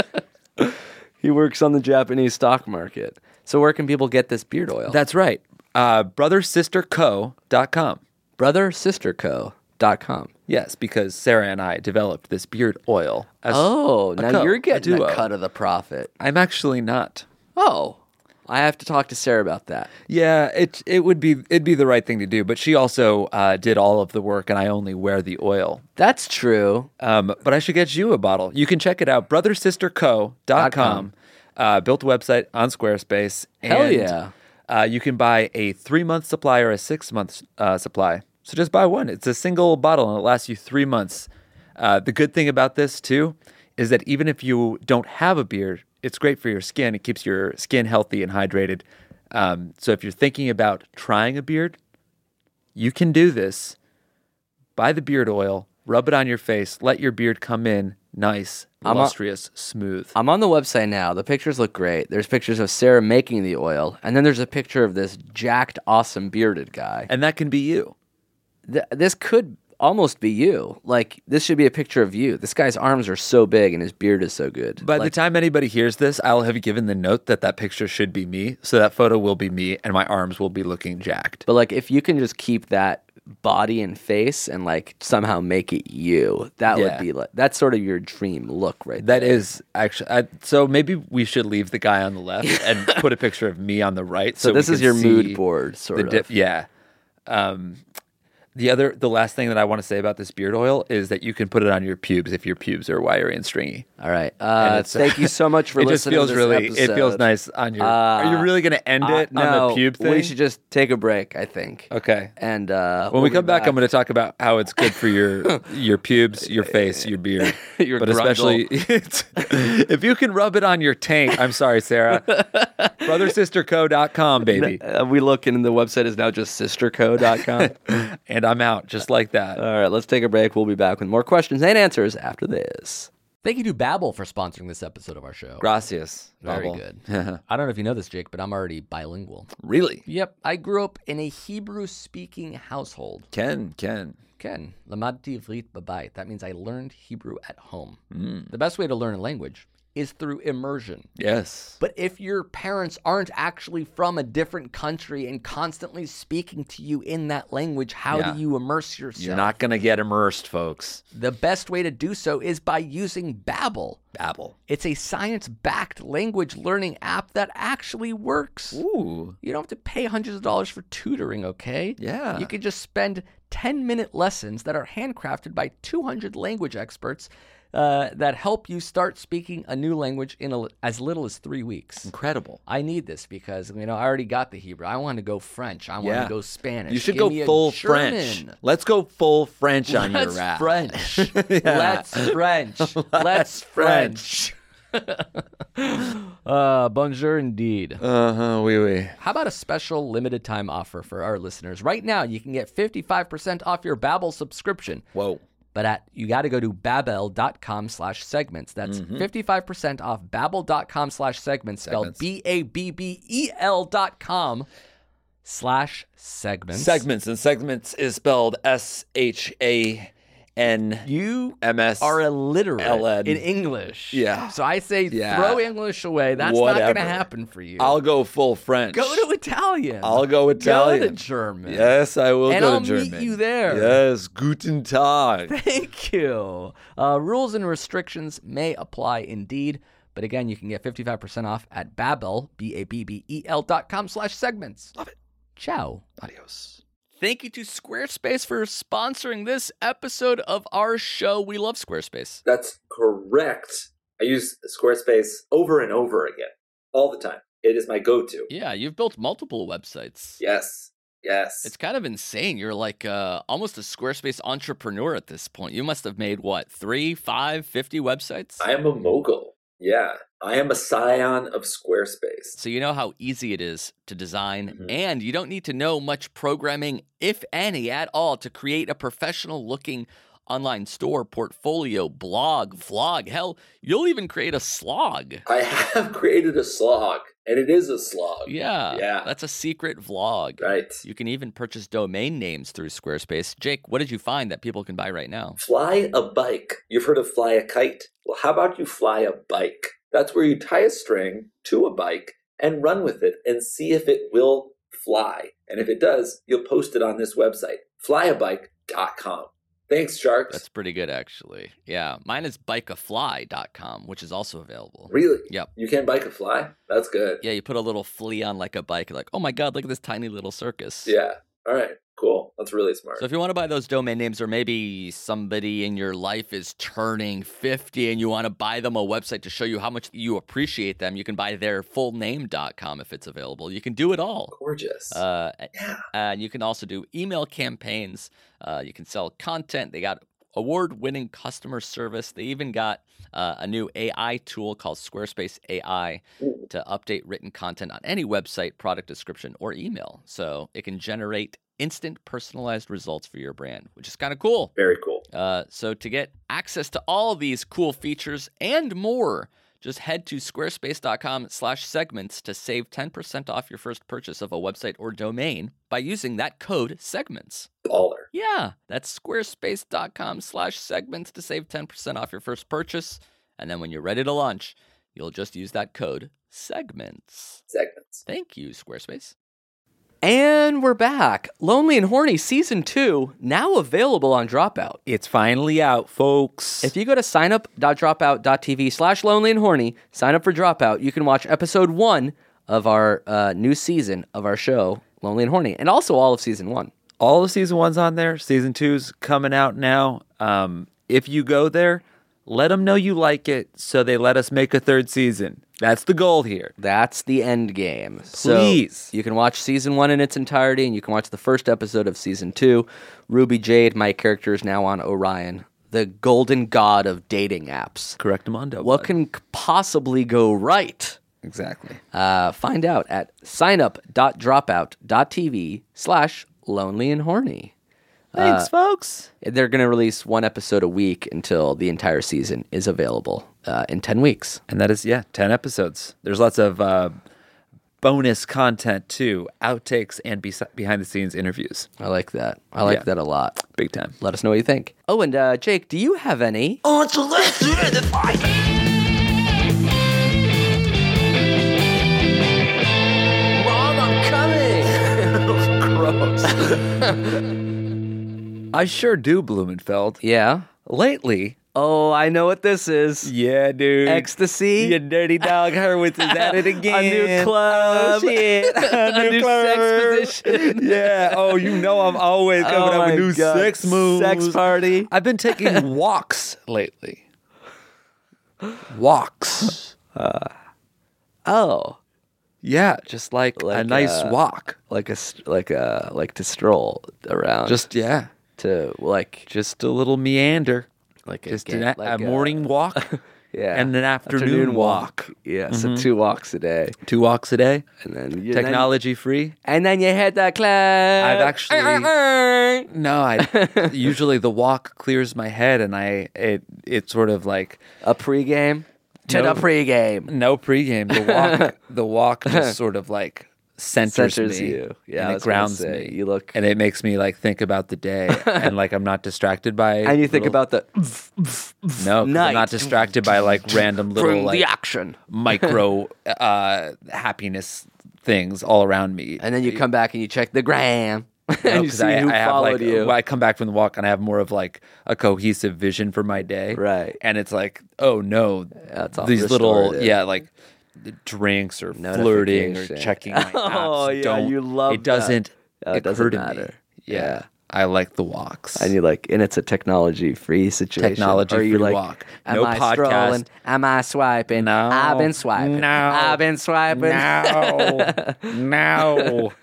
Speaker 5: He works on the Japanese stock market. So where can people get this beard oil?
Speaker 6: That's right. Uh, brother sister co dot com.
Speaker 5: brother sister co dot com.
Speaker 6: Yes, because Sarah and I developed this beard oil. As
Speaker 5: Oh,
Speaker 6: a
Speaker 5: now
Speaker 6: co,
Speaker 5: you're
Speaker 6: a
Speaker 5: getting a,
Speaker 6: duo.
Speaker 5: cut of the profit.
Speaker 6: I'm actually not.
Speaker 5: Oh, I have to talk to Sarah about that.
Speaker 6: Yeah, it it would be it'd be the right thing to do, but she also uh, did all of the work, and I only wear the oil.
Speaker 5: That's true.
Speaker 6: Um, but I should get you a bottle. You can check it out, brother sister co dot com. Uh, built a website on Squarespace.
Speaker 5: Hell
Speaker 6: and,
Speaker 5: yeah.
Speaker 6: Uh, you can buy a three-month supply or a six-month uh, supply. So just buy one. It's a single bottle, and it lasts you three months. Uh, the good thing about this, too, is that even if you don't have a beard, it's great for your skin. It keeps your skin healthy and hydrated. Um, so if you're thinking about trying a beard, you can do this. Buy the beard oil, rub it on your face, let your beard come in nice
Speaker 5: I'm on-
Speaker 6: lustrous, smooth.
Speaker 5: I'm on the website now. The pictures look great. There's pictures of Sarah making the oil, and then there's a picture of this jacked, awesome bearded guy.
Speaker 6: And that can be you.
Speaker 5: Th- this could almost be you. Like, this should be a picture of you. This guy's arms are so big, and his beard is so good.
Speaker 6: By
Speaker 5: like,
Speaker 6: the time anybody hears this, I'll have given the note that that picture should be me. So that photo will be me, and my arms will be looking jacked.
Speaker 5: But, like, if you can just keep that body and face and, like, somehow make it you, that
Speaker 6: Yeah.
Speaker 5: would be, like, that's sort of your dream look right
Speaker 6: That
Speaker 5: there.
Speaker 6: is actually, I, so maybe we should leave the guy on the left and put a picture of me on the right.
Speaker 5: So,
Speaker 6: So,
Speaker 5: this
Speaker 6: we
Speaker 5: is
Speaker 6: can
Speaker 5: your
Speaker 6: see
Speaker 5: mood board, sort
Speaker 6: the
Speaker 5: of.
Speaker 6: dip- yeah. Um, the other, the last thing that I want to say about this beard oil is that you can put it on your pubes if your pubes are wiry and stringy.
Speaker 5: All right.
Speaker 6: And
Speaker 5: Uh,
Speaker 6: it's-
Speaker 5: thank you so much for
Speaker 6: it just
Speaker 5: listening
Speaker 6: feels
Speaker 5: to this
Speaker 6: really,
Speaker 5: episode.
Speaker 6: it feels nice on your.
Speaker 5: Uh,
Speaker 6: are you really going to end
Speaker 5: Uh,
Speaker 6: it on
Speaker 5: no,
Speaker 6: the pube thing?
Speaker 5: we should just take a break, I think.
Speaker 6: Okay.
Speaker 5: And uh,
Speaker 6: When
Speaker 5: we'll
Speaker 6: we
Speaker 5: be
Speaker 6: come back, I'm going to talk about how it's good for your your pubes, your face, your beard,
Speaker 5: Your
Speaker 6: but especially it's, if you can rub it on your taint. I'm sorry, Sarah. brother sister co dot com, baby.
Speaker 5: Uh, we look and the website is now just sister co dot com.
Speaker 6: And I'm out just like that.
Speaker 5: All right, let's take a break. We'll be back with more questions and answers after this. Thank you to Babbel for sponsoring this episode of our show.
Speaker 6: Gracias.
Speaker 5: Very
Speaker 6: Babbel.
Speaker 5: good. I don't know if you know this, Jake, but I'm already bilingual.
Speaker 6: Really?
Speaker 5: Yep, I grew up in a Hebrew-speaking household.
Speaker 6: Ken, Ken.
Speaker 5: Ken, lamadti ivrit b'bayit. That means I learned Hebrew at home. The best way to learn a language is through immersion.
Speaker 6: Yes.
Speaker 5: But if your parents aren't actually from a different country and constantly speaking to you in that language, how
Speaker 6: Yeah.
Speaker 5: do you immerse yourself?
Speaker 6: You're not going to get immersed, folks.
Speaker 5: The best way to do so is by using Babbel.
Speaker 6: Babbel.
Speaker 5: It's a science-backed language learning app that actually works.
Speaker 6: Ooh.
Speaker 5: You don't have to pay hundreds of dollars for tutoring, okay?
Speaker 6: Yeah.
Speaker 5: You can just spend ten-minute lessons that are handcrafted by two hundred language experts uh, that help you start speaking a new language in a, as little as three weeks.
Speaker 6: Incredible.
Speaker 5: I need this because, you know, I already got the Hebrew. I want to go French. I want
Speaker 6: Yeah.
Speaker 5: to go Spanish.
Speaker 6: You should
Speaker 5: Give
Speaker 6: go
Speaker 5: me a
Speaker 6: full
Speaker 5: German.
Speaker 6: French. Let's go full French on
Speaker 5: Let's
Speaker 6: your app.
Speaker 5: French. Let's French. Let's French. uh, bonjour indeed.
Speaker 6: Uh-huh, oui, oui.
Speaker 5: How about a special limited time offer for our listeners? Right now, you can get fifty-five percent off your Babbel subscription.
Speaker 6: Whoa.
Speaker 5: But at you got to go to babbel.com slash segments. That's fifty-five percent off babbel.com slash segments, spelled
Speaker 6: Segments.
Speaker 5: B A B B E L dot com slash segments.
Speaker 6: Segments, and segments is spelled S H A N
Speaker 5: You
Speaker 6: M S.
Speaker 5: are illiterate
Speaker 6: L N.
Speaker 5: in English.
Speaker 6: Yeah.
Speaker 5: So I say
Speaker 6: Yeah.
Speaker 5: throw English away. That's not
Speaker 6: Whatever.
Speaker 5: going to happen for you.
Speaker 6: I'll go full French.
Speaker 5: go to Italian.
Speaker 6: I'll go Italian.
Speaker 5: Go to German.
Speaker 6: Yes, I will
Speaker 5: And
Speaker 6: go
Speaker 5: I'll
Speaker 6: to German.
Speaker 5: meet you there.
Speaker 6: Yes, guten Tag.
Speaker 5: Thank you. Uh, rules and restrictions may apply indeed. But again, you can get fifty-five percent off at Babbel, B A B B E L dot com slash segments.
Speaker 6: Love it.
Speaker 5: Ciao.
Speaker 6: Adios.
Speaker 5: Thank you to Squarespace for sponsoring this episode of our show. We love Squarespace.
Speaker 7: That's correct. I use Squarespace over and over again, all the time. It is my go-to.
Speaker 5: Yeah, you've built multiple websites.
Speaker 7: Yes, yes.
Speaker 5: It's kind of insane. You're like uh, almost a Squarespace entrepreneur at this point. You must have made, what, three, five, fifty websites?
Speaker 7: I am a mogul. Yeah, I am a scion of Squarespace.
Speaker 5: So you know how easy it is to design,
Speaker 7: Mhm.
Speaker 5: and you don't need to know much programming, if any, at all, to create a professional-looking online store, portfolio, blog, vlog. Hell, you'll even create a slog.
Speaker 7: I have created a slog, and it is a slog.
Speaker 5: Yeah,
Speaker 7: Yeah.
Speaker 5: that's a secret vlog.
Speaker 7: Right.
Speaker 5: You can even purchase domain names through Squarespace. Jake, what did you find that people can buy right now?
Speaker 7: Fly a bike. You've heard of fly a kite? Well, how about you fly a bike? That's where you tie a string to a bike and run with it and see if it will fly. And if it does, you'll post it on this website, fly a bike dot com. Thanks, Sharks.
Speaker 5: That's pretty good, actually. Yeah, mine is bike a fly dot com, which is also available.
Speaker 7: Really?
Speaker 5: Yep.
Speaker 7: You can bike a fly? That's good.
Speaker 5: Yeah, you put a little flea on like a bike. You're like, oh my God, look at this tiny little circus.
Speaker 7: Yeah. All right. Cool. That's really smart.
Speaker 5: So if you want to buy those domain names, or maybe somebody in your life is turning fifty and you want to buy them a website to show you how much you appreciate them, you can buy their full name dot com if it's available. You can do it all.
Speaker 7: Gorgeous.
Speaker 5: Uh,
Speaker 7: yeah.
Speaker 5: and you can also do email campaigns. Uh, you can sell content. They got award-winning customer service. They even got uh, a new A I tool called Squarespace A I
Speaker 7: Ooh.
Speaker 5: to update written content on any website, product description, or email. So it can generate instant personalized results for your brand, which is kind of cool.
Speaker 7: Very cool.
Speaker 5: Uh, so to get access to all these cool features and more, just head to squarespace.com slash segments to save ten percent off your first purchase of a website or domain by using that code segments.
Speaker 7: Baller.
Speaker 5: Yeah, that's squarespace.com slash segments to save ten percent off your first purchase. And then when you're ready to launch, you'll just use that code segments.
Speaker 7: Segments.
Speaker 5: Thank you, Squarespace. And we're back. Lonely and Horny Season two, now available on Dropout.
Speaker 6: It's finally out, folks.
Speaker 5: If you go to signup.dropout.tv slash lonely and horny, sign up for Dropout, you can watch episode one of our uh, new season of our show, Lonely and Horny, and also all of season one.
Speaker 6: All of season one's on there. Season two's coming out now. Um, if you go there, let them know you like it so they let us make a third season. That's the goal here.
Speaker 5: That's the end game.
Speaker 6: Please.
Speaker 5: So you can watch season one in its entirety, and you can watch the first episode of season two. Ruby Jade, my character, is now on Orion, the golden god of dating apps.
Speaker 6: Correctamundo.
Speaker 5: What
Speaker 6: bud.
Speaker 5: can possibly go right?
Speaker 6: Exactly.
Speaker 5: Uh, find out at signup.dropout.tv slash lonely and horny.
Speaker 6: Thanks, folks.
Speaker 5: They're going to release one episode a week until the entire season is available uh, in ten weeks.
Speaker 6: And that is, yeah, ten episodes. There's lots of uh, bonus content, too. Outtakes and be- behind-the-scenes interviews.
Speaker 5: I like that. I like
Speaker 6: Yeah.
Speaker 5: that a lot.
Speaker 6: Big time.
Speaker 5: Let us know what you think. Oh, and uh, Jake, do you have any?
Speaker 4: On to let's do the fight.
Speaker 5: Mom, I'm coming! Gross.
Speaker 6: I sure do, Blumenfeld.
Speaker 5: Yeah?
Speaker 6: Lately,
Speaker 5: Oh, I know what this is.
Speaker 6: yeah, dude.
Speaker 5: Ecstasy?
Speaker 6: You dirty dog Hurwitz is at it again.
Speaker 5: A new club.
Speaker 6: Oh, shit. A new,
Speaker 5: new
Speaker 6: club.
Speaker 5: sex position.
Speaker 6: Yeah. Oh, you know I'm always coming
Speaker 5: Oh
Speaker 6: up
Speaker 5: my
Speaker 6: with new
Speaker 5: God.
Speaker 6: sex moves.
Speaker 5: Sex party.
Speaker 6: I've been taking walks lately. Walks.
Speaker 5: Oh.
Speaker 6: Yeah, just like,
Speaker 5: Like,
Speaker 6: a nice
Speaker 5: uh,
Speaker 6: walk.
Speaker 5: Like a, st- like a, like to stroll around.
Speaker 6: Just, yeah.
Speaker 5: to, like,
Speaker 6: Just a little meander.
Speaker 5: like
Speaker 6: Just
Speaker 5: a,
Speaker 6: an, a
Speaker 5: like
Speaker 6: morning walk
Speaker 5: yeah.
Speaker 6: and an afternoon, walk.
Speaker 5: Yeah, so two walks a day.
Speaker 6: Two walks a day.
Speaker 5: And then you
Speaker 6: Technology free.
Speaker 5: And then you hit the club.
Speaker 6: I've actually no. I usually the walk clears my head, and I it it sort of like
Speaker 5: a pregame to
Speaker 6: No.
Speaker 5: the pregame.
Speaker 6: no pregame. The walk the walk just sort of like centers,
Speaker 5: Centers
Speaker 6: me.
Speaker 5: you. Yeah,
Speaker 6: and
Speaker 5: I
Speaker 6: it
Speaker 5: was gonna
Speaker 6: grounds
Speaker 5: say,
Speaker 6: me.
Speaker 5: you look-
Speaker 6: and it makes me like think about the day, and like I'm not distracted by.
Speaker 5: And you think
Speaker 6: little-
Speaker 5: about the
Speaker 6: no, 'cause I'm
Speaker 5: night.
Speaker 6: not distracted by like random little
Speaker 5: from
Speaker 6: like
Speaker 5: the action.
Speaker 6: micro uh, happiness things all around me.
Speaker 5: And then you come back and you check the gram.
Speaker 6: No,
Speaker 5: and you
Speaker 6: 'cause
Speaker 5: see
Speaker 6: I,
Speaker 5: who
Speaker 6: I have
Speaker 5: followed
Speaker 6: like
Speaker 5: you.
Speaker 6: when I come back from the walk and I have more of like a cohesive vision for my day.
Speaker 5: Right.
Speaker 6: And it's like, oh no,
Speaker 5: That's all
Speaker 6: these little
Speaker 5: restorative.
Speaker 6: yeah, like the drinks or flirting or
Speaker 5: Notification.
Speaker 6: checking my apps.
Speaker 5: Oh, yeah,
Speaker 6: don't,
Speaker 5: you love
Speaker 6: it doesn't
Speaker 5: that. Oh, it
Speaker 6: occur
Speaker 5: doesn't
Speaker 6: to
Speaker 5: matter.
Speaker 6: me. Yeah.
Speaker 5: Yeah.
Speaker 6: I like the walks.
Speaker 5: And you like, and it's a technology-free situation.
Speaker 6: Technology-free
Speaker 5: or you like,
Speaker 6: walk.
Speaker 5: Am
Speaker 6: No
Speaker 5: I
Speaker 6: podcast.
Speaker 5: strolling? Am I swiping?
Speaker 6: No.
Speaker 5: I've been swiping.
Speaker 6: No.
Speaker 5: I've been swiping.
Speaker 6: No. No.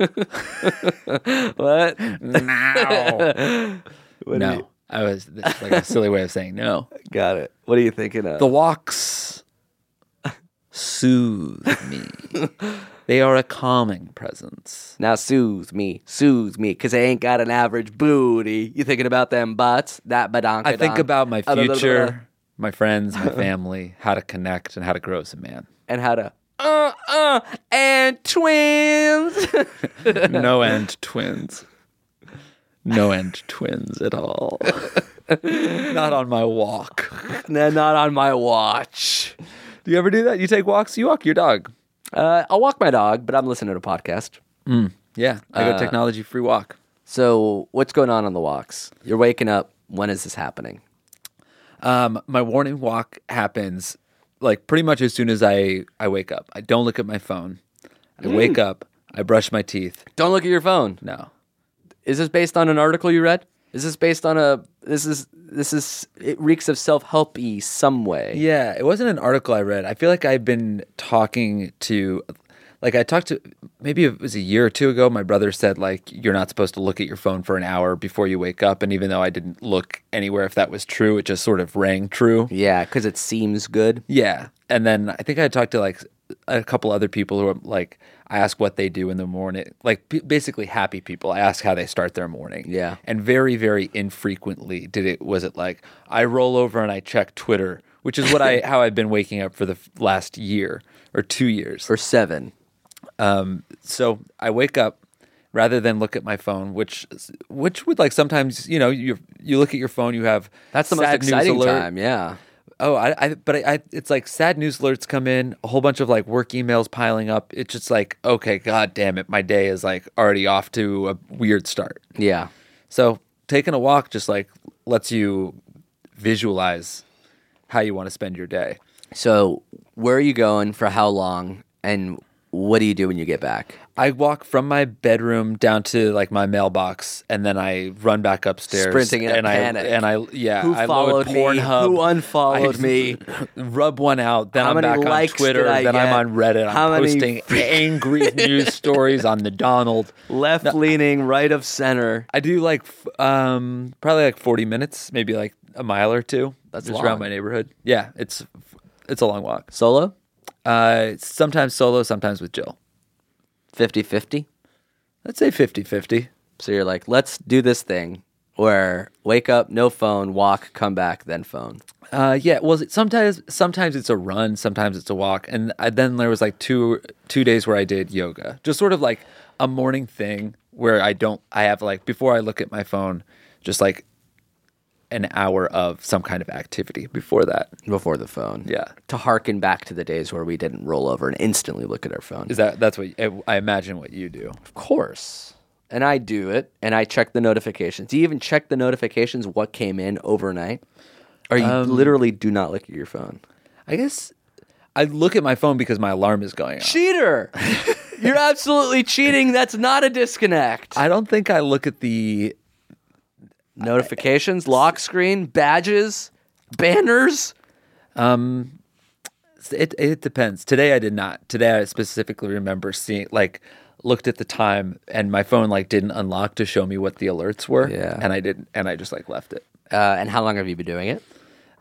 Speaker 5: What?
Speaker 6: No.
Speaker 5: What do
Speaker 6: no.
Speaker 5: you-
Speaker 6: I was that's like a silly way of saying no.
Speaker 5: Got it. What are you thinking of?
Speaker 6: The walks soothe me. They are a calming presence.
Speaker 5: Now soothe me, soothe me, because I ain't got an average booty. You thinking about them butts? That badonka.
Speaker 6: I think about my
Speaker 5: Uh, blah, blah, blah.
Speaker 6: future, my friends, my family, how to connect and how to grow as a man.
Speaker 5: And how to, uh, uh, and twins.
Speaker 6: No end twins. No end twins at all. Not on my walk.
Speaker 5: No, not on my watch.
Speaker 6: Do you ever do that? You take walks? You walk your dog.
Speaker 5: Uh, I'll walk my dog, but I'm listening to a podcast.
Speaker 6: Yeah, I go
Speaker 5: Uh,
Speaker 6: technology free walk.
Speaker 5: So what's going on on the walks? You're waking up. When is this happening?
Speaker 6: Um, my morning walk happens like pretty much as soon as I, I wake up. I don't look at my phone. I wake up. I brush my teeth.
Speaker 5: Don't look at your phone.
Speaker 6: No.
Speaker 5: Is this based on an article you read? Is this based on a? This is this is. It reeks of self-helpy some way.
Speaker 6: Yeah, it wasn't an article I read. I feel like I've been talking to, like I talked to, maybe it was a year or two ago, my brother said like, you're not supposed to look at your phone for an hour before you wake up. And even though I didn't look anywhere if that was true, it just sort of rang true.
Speaker 5: Yeah, because it seems good.
Speaker 6: Yeah. And then I think I talked to like a couple other people who are like, I ask what they do in the morning. Like p- basically happy people. I ask how they start their morning.
Speaker 5: Yeah.
Speaker 6: And very, very infrequently did it, was it like, I roll over and I check Twitter, which is what I, how I've been waking up for the f- last year or two years.
Speaker 5: Or seven.
Speaker 6: Um, so I wake up rather than look at my phone, which, which would like sometimes, you know, you, you look at your phone, you have
Speaker 5: That's the most
Speaker 6: sad news
Speaker 5: exciting
Speaker 6: alert.
Speaker 5: time, yeah.
Speaker 6: Oh, I, I but I, I, it's like sad news alerts come in, a whole bunch of like work emails piling up. It's just like, okay, god damn it, my day is like already off to a weird start.
Speaker 5: Yeah.
Speaker 6: So taking a walk just like lets you visualize how you want to spend your day.
Speaker 5: So where are you going for how long, and what do you do when you get back?
Speaker 6: I walk from my bedroom down to like my mailbox, and then I run back upstairs,
Speaker 5: Sprinting in a
Speaker 6: and
Speaker 5: panic.
Speaker 6: I and I yeah,
Speaker 5: Who
Speaker 6: I
Speaker 5: followed
Speaker 6: load
Speaker 5: me?
Speaker 6: Pornhub,
Speaker 5: Who unfollowed
Speaker 6: I
Speaker 5: me?
Speaker 6: Rub one out, then
Speaker 5: How
Speaker 6: I'm
Speaker 5: many
Speaker 6: back on
Speaker 5: likes
Speaker 6: Twitter,
Speaker 5: did I
Speaker 6: then I'm
Speaker 5: get?
Speaker 6: on Reddit. I'm
Speaker 5: How many
Speaker 6: posting angry news stories on the Donald.
Speaker 5: Left leaning, right of center.
Speaker 6: I do like f- um probably like forty minutes, maybe like a mile or two.
Speaker 5: That's
Speaker 6: just
Speaker 5: long.
Speaker 6: around my neighborhood. Yeah, it's it's a long walk.
Speaker 5: Solo?
Speaker 6: Uh, sometimes solo, sometimes with Jill.
Speaker 5: fifty-fifty?
Speaker 6: I'd say fifty-fifty.
Speaker 5: So you're like, let's do this thing where wake up, no phone, walk, come back, then phone.
Speaker 6: Uh, yeah. Well, sometimes sometimes it's a run, sometimes it's a walk, and I, then there was like two two days where I did yoga, just sort of like a morning thing where I don't. I have like before I look at my phone, just like an hour of some kind of activity before that.
Speaker 5: Before the phone.
Speaker 6: Yeah.
Speaker 5: To harken back to the days where we didn't roll over and instantly look at our phone.
Speaker 6: Is that that's what I, I imagine what you do?
Speaker 5: Of course. And I do it, and I check the notifications. Do you even check the notifications, what came in overnight? Or you
Speaker 6: Um,
Speaker 5: literally do not look at your phone?
Speaker 6: I guess I look at my phone because my alarm is going off.
Speaker 5: Cheater! You're absolutely cheating. That's not a disconnect.
Speaker 6: I don't think I look at the
Speaker 5: Notifications, lock screen, badges, banners.
Speaker 6: It it depends. Today I did not. Today I specifically remember seeing like looked at the time and my phone like didn't unlock to show me what the alerts were.
Speaker 5: Yeah.
Speaker 6: And I didn't and I just like left it.
Speaker 5: Uh, and how long have you been doing it?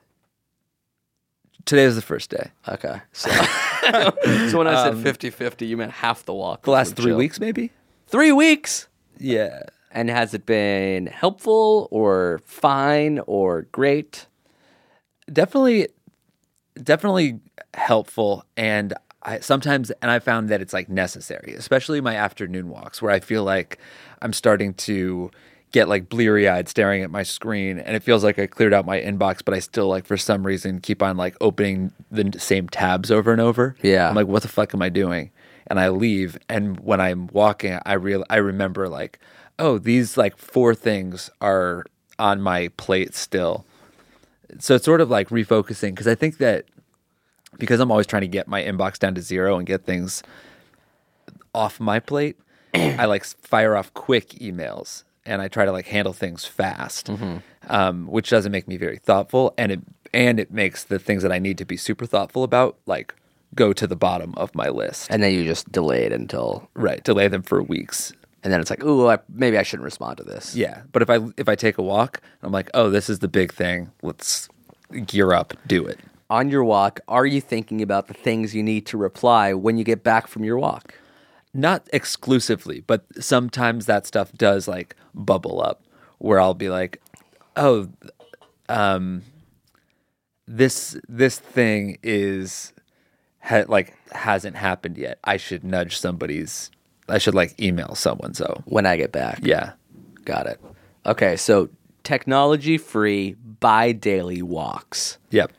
Speaker 6: Today was the first day.
Speaker 5: Okay. So, so when I said fifty-fifty, you meant half the walk.
Speaker 6: The last
Speaker 5: was
Speaker 6: three
Speaker 5: chill.
Speaker 6: weeks maybe?
Speaker 5: Three weeks?
Speaker 6: Yeah.
Speaker 5: And has it been helpful or fine or great?
Speaker 6: Definitely definitely helpful, and I sometimes and I found that it's like necessary, especially my afternoon walks where I feel like I'm starting to get like bleary-eyed staring at my screen, and it feels like I cleared out my inbox, but I still like for some reason keep on like opening the same tabs over and over.
Speaker 5: Yeah.
Speaker 6: I'm like, what the fuck am I doing? And I leave, and when I'm walking, I real I remember like, oh, these like four things are on my plate still. So it's sort of like refocusing, because I think that because I'm always trying to get my inbox down to zero and get things off my plate, I like fire off quick emails and I try to like handle things fast, um, which doesn't make me very thoughtful, and it and it makes the things that I need to be super thoughtful about like go to the bottom of my list.
Speaker 5: And then you just delay it until,
Speaker 6: Right, delay them for weeks.
Speaker 5: and then it's like, ooh, I, maybe I shouldn't respond to this.
Speaker 6: Yeah, but if I if I take a walk, I'm like, oh, this is the big thing. Let's gear up, do it.
Speaker 5: On your walk, are you thinking about the things you need to reply when you get back from your walk?
Speaker 6: Not exclusively, but sometimes that stuff does like bubble up where I'll be like, oh, um, this this thing is ha- like hasn't happened yet. I should nudge somebody's. I should like email someone. So
Speaker 5: When I get back.
Speaker 6: yeah,
Speaker 5: Got it. Okay, so technology-free bi-daily walks.
Speaker 6: yep.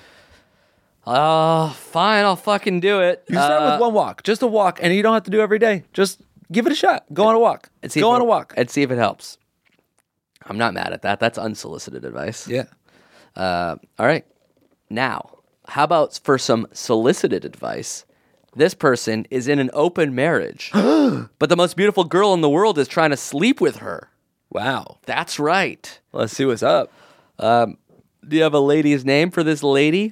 Speaker 5: Oh, fine, I'll fucking do it.
Speaker 6: You start
Speaker 5: Uh,
Speaker 6: with one walk, just a walk, and you don't have to do it every day. Just give it a shot. Go on a walk.
Speaker 5: and see
Speaker 6: Go
Speaker 5: if
Speaker 6: on
Speaker 5: it-
Speaker 6: a walk.
Speaker 5: And see if it helps. I'm not mad at that. That's unsolicited advice.
Speaker 6: Yeah.
Speaker 5: Uh, all right. Now, how about for some solicited advice? This person is in an open marriage, but the most beautiful girl in the world is trying to sleep with her.
Speaker 6: Wow.
Speaker 5: That's right.
Speaker 6: Let's see what's up.
Speaker 5: Do you have a lady's name for this lady?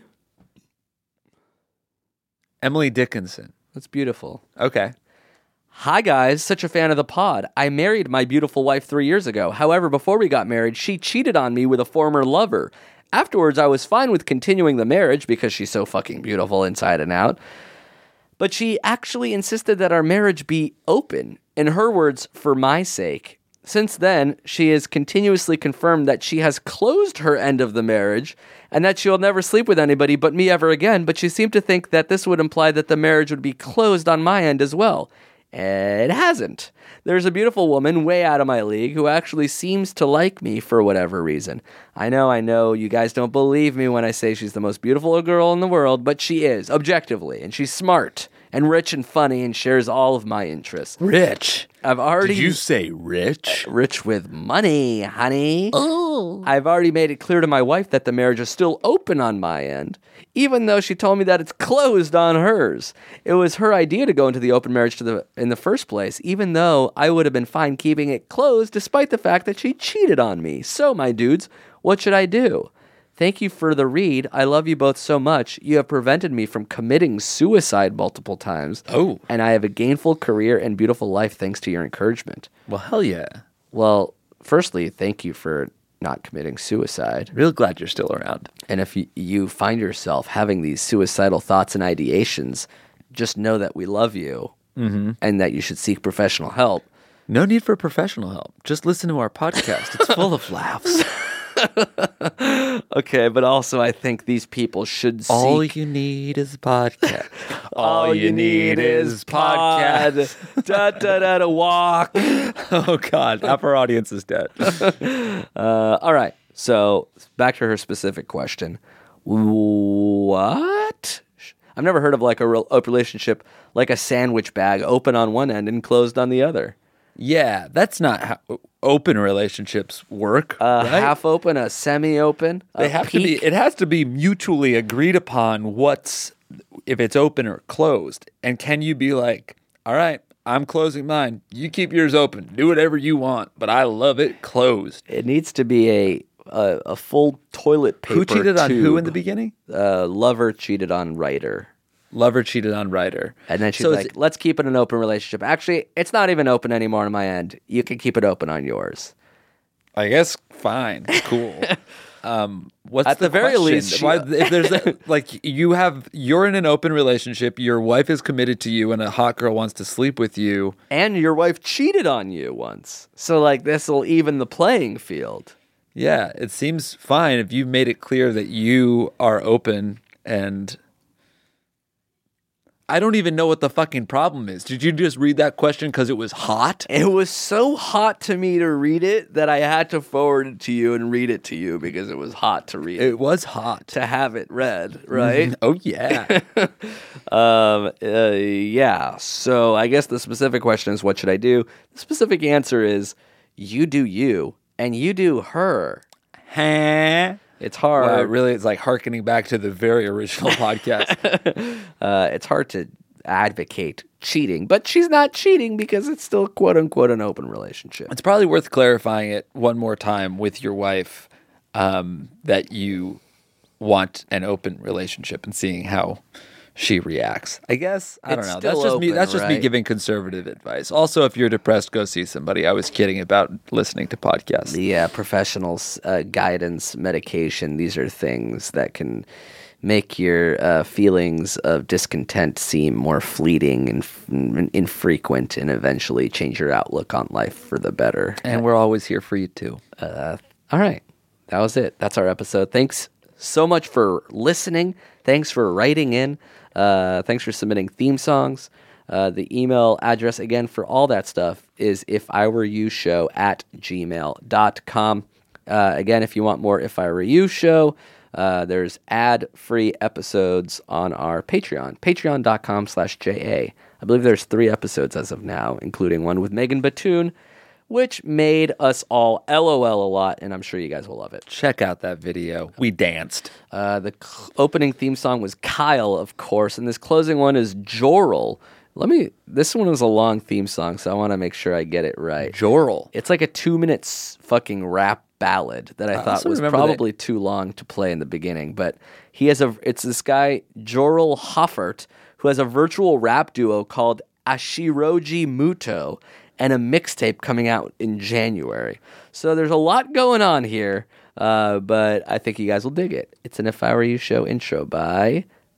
Speaker 6: Emily Dickinson.
Speaker 5: That's beautiful.
Speaker 6: Okay.
Speaker 5: Hi, guys. Such a fan of the pod. I married my beautiful wife three years ago. However, before we got married, she cheated on me with a former lover. Afterwards, I was fine with continuing the marriage because she's so fucking beautiful inside and out. But she actually insisted that our marriage be open. In her words, for my sake. Since then, she has continuously confirmed that she has closed her end of the marriage and that she will never sleep with anybody but me ever again, but she seemed to think that this would imply that the marriage would be closed on my end as well. It hasn't. There's a beautiful woman way out of my league who actually seems to like me for whatever reason. I know, I know, you guys don't believe me when I say she's the most beautiful girl in the world, but she is, objectively, and she's smart and rich and funny and shares all of my interests.
Speaker 6: Rich.
Speaker 5: I've already...
Speaker 6: Did you say rich?
Speaker 5: Rich with money, honey. Oh. I've already made it clear to my wife that the marriage is still open on my end, even though she told me that it's closed on hers. It was her idea to go into the open marriage to the in the first place, even though I would have been fine keeping it closed despite the fact that she cheated on me. So, my dudes, what should I do? Thank you for the read. I love you both so much. You have prevented me from committing suicide multiple times.
Speaker 6: Oh.
Speaker 5: And I have a gainful career and beautiful life thanks to your encouragement.
Speaker 6: Well, hell yeah.
Speaker 5: Well, firstly, thank you for not committing suicide.
Speaker 6: Real glad you're still around.
Speaker 5: And if you, you find yourself having these suicidal thoughts and ideations, just know that we love you mm-hmm. and that you should seek professional help.
Speaker 6: No need for professional help. Just listen to our podcast. It's full of laughs.
Speaker 5: Okay, but also I think these people should seek...
Speaker 6: All you need is a podcast.
Speaker 5: All you need is podcast. Da da da da walk.
Speaker 6: Oh God, half our audience is dead.
Speaker 5: uh, all right, so back to her specific question. What? I've never heard of like a, real, a relationship like a sandwich bag, open on one end and closed on the other.
Speaker 6: Yeah, that's not how open relationships work.
Speaker 5: Uh,
Speaker 6: right?
Speaker 5: Half open, a semi-open.
Speaker 6: They
Speaker 5: a
Speaker 6: have
Speaker 5: peak.
Speaker 6: to be. It has to be mutually agreed upon. What's if it's open or closed, and can you be like, all right, I'm closing mine. You keep yours open. Do whatever you want, but I love it closed.
Speaker 5: It needs to be a a, a full toilet paper.
Speaker 6: Who cheated on
Speaker 5: tube.
Speaker 6: who in the beginning?
Speaker 5: Uh, lover cheated on writer.
Speaker 6: Lover cheated on writer.
Speaker 5: And then she's
Speaker 6: So
Speaker 5: like,
Speaker 6: it's-
Speaker 5: let's keep it an open relationship. Actually, it's not even open anymore on my end. You can keep it open on yours.
Speaker 6: I guess fine, cool. Um, what's
Speaker 5: At the very
Speaker 6: question?
Speaker 5: least, she-
Speaker 6: Why, if there's a, like you have, you're in an open relationship. Your wife is committed to you, and a hot girl wants to sleep with you.
Speaker 5: And your wife cheated on you once. So, like, this will even the playing field.
Speaker 6: Yeah, it seems fine if you've made it clear that you are open. And I don't even know what the fucking problem is. Did you just read that question because it was hot?
Speaker 5: It was so hot to me to read it that I had to forward it to you and read it to you because it was hot to read it.
Speaker 6: It was hot.
Speaker 5: To have it read, right?
Speaker 6: Oh, yeah.
Speaker 5: um, uh, yeah. So I guess the specific question is, what should I do? The specific answer is, you do you, and you do her.
Speaker 6: Huh?
Speaker 5: It's hard.
Speaker 6: Wow, really, it's like hearkening back to the very original podcast.
Speaker 5: uh, it's hard to advocate cheating, but she's not cheating because it's still quote unquote an open relationship.
Speaker 6: It's probably worth clarifying it one more time with your wife um, that you want an open relationship and seeing how she reacts. I guess I
Speaker 5: It's
Speaker 6: don't know.
Speaker 5: still
Speaker 6: That's just me.
Speaker 5: open,
Speaker 6: That's just me
Speaker 5: right?
Speaker 6: giving conservative advice. Also, if you're depressed, go see somebody. I was kidding about listening to podcasts.
Speaker 5: The uh, professionals' uh, guidance, medication, these are things that can make your uh, feelings of discontent seem more fleeting and f- infrequent and eventually change your outlook on life for the better.
Speaker 6: And we're always here for you too.
Speaker 5: Uh, all right. That was it. That's our episode. Thanks so much for listening. Thanks for writing in. Uh, thanks for submitting theme songs. Uh, the email address, again, for all that stuff is if I were you show at gmail dot com. Uh, again, if you want more If I Were You show, uh, there's ad-free episodes on our Patreon, patreon.com slash JA. I believe there's three episodes as of now, including one with Megan Batoon, which made us all LOL a lot, and I'm sure you guys will love it.
Speaker 6: Check out that video. We danced.
Speaker 5: Uh, the c- opening theme song was Kyle, of course, and this closing one is Jorel. Let me. This one was a long theme song, so I want to make sure I get it right.
Speaker 6: Jorel.
Speaker 5: It's like a two minutes fucking rap ballad that I,
Speaker 6: I
Speaker 5: thought
Speaker 6: also
Speaker 5: was
Speaker 6: remember
Speaker 5: probably too long to play in the beginning. But he has a. It's this guy Jorel Hoffert who has a virtual rap duo called Ashiroji Muto, and a mixtape coming out in January. So there's a lot going on here, uh, but I think you guys will dig it. It's an If I Were You show intro by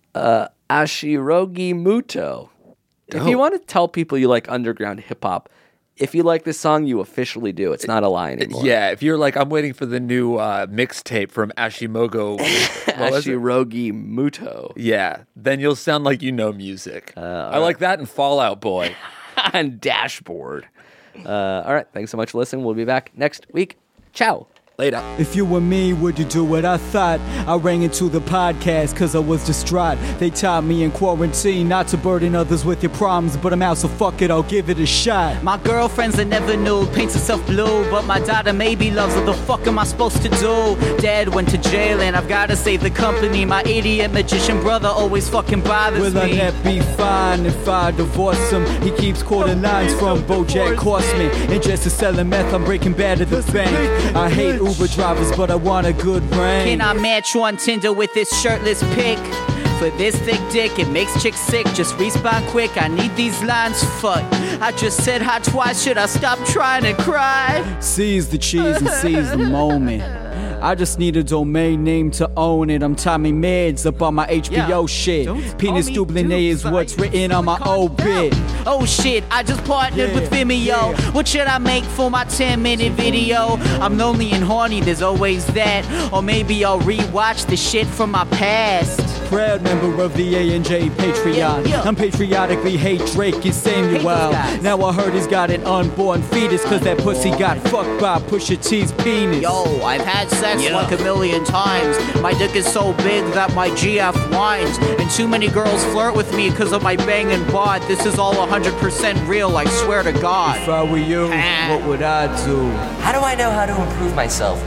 Speaker 5: uh, Ashirogi Muto. If you want to tell people you like underground hip hop, if you like this song, you officially do. It's not a lie anymore.
Speaker 6: Yeah, if you're like, I'm waiting for the new uh, mixtape from Ashimogo.
Speaker 5: Ashirogi Muto.
Speaker 6: Yeah, then you'll sound like you know music.
Speaker 5: Uh,
Speaker 6: I
Speaker 5: right.
Speaker 6: like that in Fall Out Boy.
Speaker 5: And Dashboard. Uh, all right, thanks so much for listening. We'll be back next week. Ciao. Later.
Speaker 8: If you were me, would you do what I thought? I rang into the podcast cause I was distraught. They taught me in quarantine not to burden others with your problems, but I'm out, so fuck it, I'll give it a shot. My girlfriend's a never nude, paints herself blue, but my daughter maybe loves her. The fuck am I supposed to do? Dad went to jail and I've gotta save the company. My idiot magician brother always fucking bothers
Speaker 9: Will
Speaker 8: me.
Speaker 9: Will I not be fine if I divorce him? He keeps quoting lines from BoJack Horseman. And just to selling meth, I'm breaking bad at the bank. I hate Uber drivers, but I want a good brain.
Speaker 8: Can I match you on Tinder with this shirtless pic? For this thick dick, it makes chicks sick. Just respond quick, I need these lines. Fuck, I just said hi twice. Should I stop trying to cry?
Speaker 9: Seize the cheese and seize the moment. I just need a domain name to own it. I'm Tommy Meds up on my H B O yeah. shit. Penis Dublin is what's written on my obit.
Speaker 8: Oh shit, I just partnered yeah. with Vimeo. Yeah. What should I make for my ten minute video? I'm lonely and horny, there's always that. Or maybe I'll rewatch the shit from my past.
Speaker 9: Proud member of the A N J Patreon. Yeah, yeah. I'm patriotically hate Drake and Samuel. Now I heard he's got an unborn fetus, cause that pussy got fucked by Pusha T's penis.
Speaker 8: Yo, I've had sex yeah. like a million times. My dick is so big that my G F whines. And too many girls flirt with me cause of my banging bod. This is all one hundred percent real, I swear to God.
Speaker 9: If I were you, ah. what would I do?
Speaker 10: How do I know how to improve myself?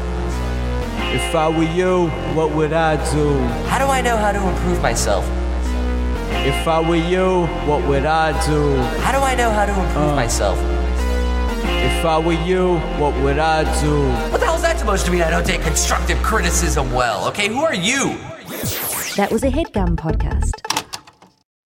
Speaker 9: If I were you, what would I do?
Speaker 10: How do I know how to improve myself?
Speaker 9: If I were you, what would I do?
Speaker 10: How do I know how to improve uh, myself?
Speaker 9: If I were you, what would I do?
Speaker 10: What the hell is that supposed to mean? I don't take constructive criticism well, okay? Who are you?
Speaker 1: That was a HeadGum podcast.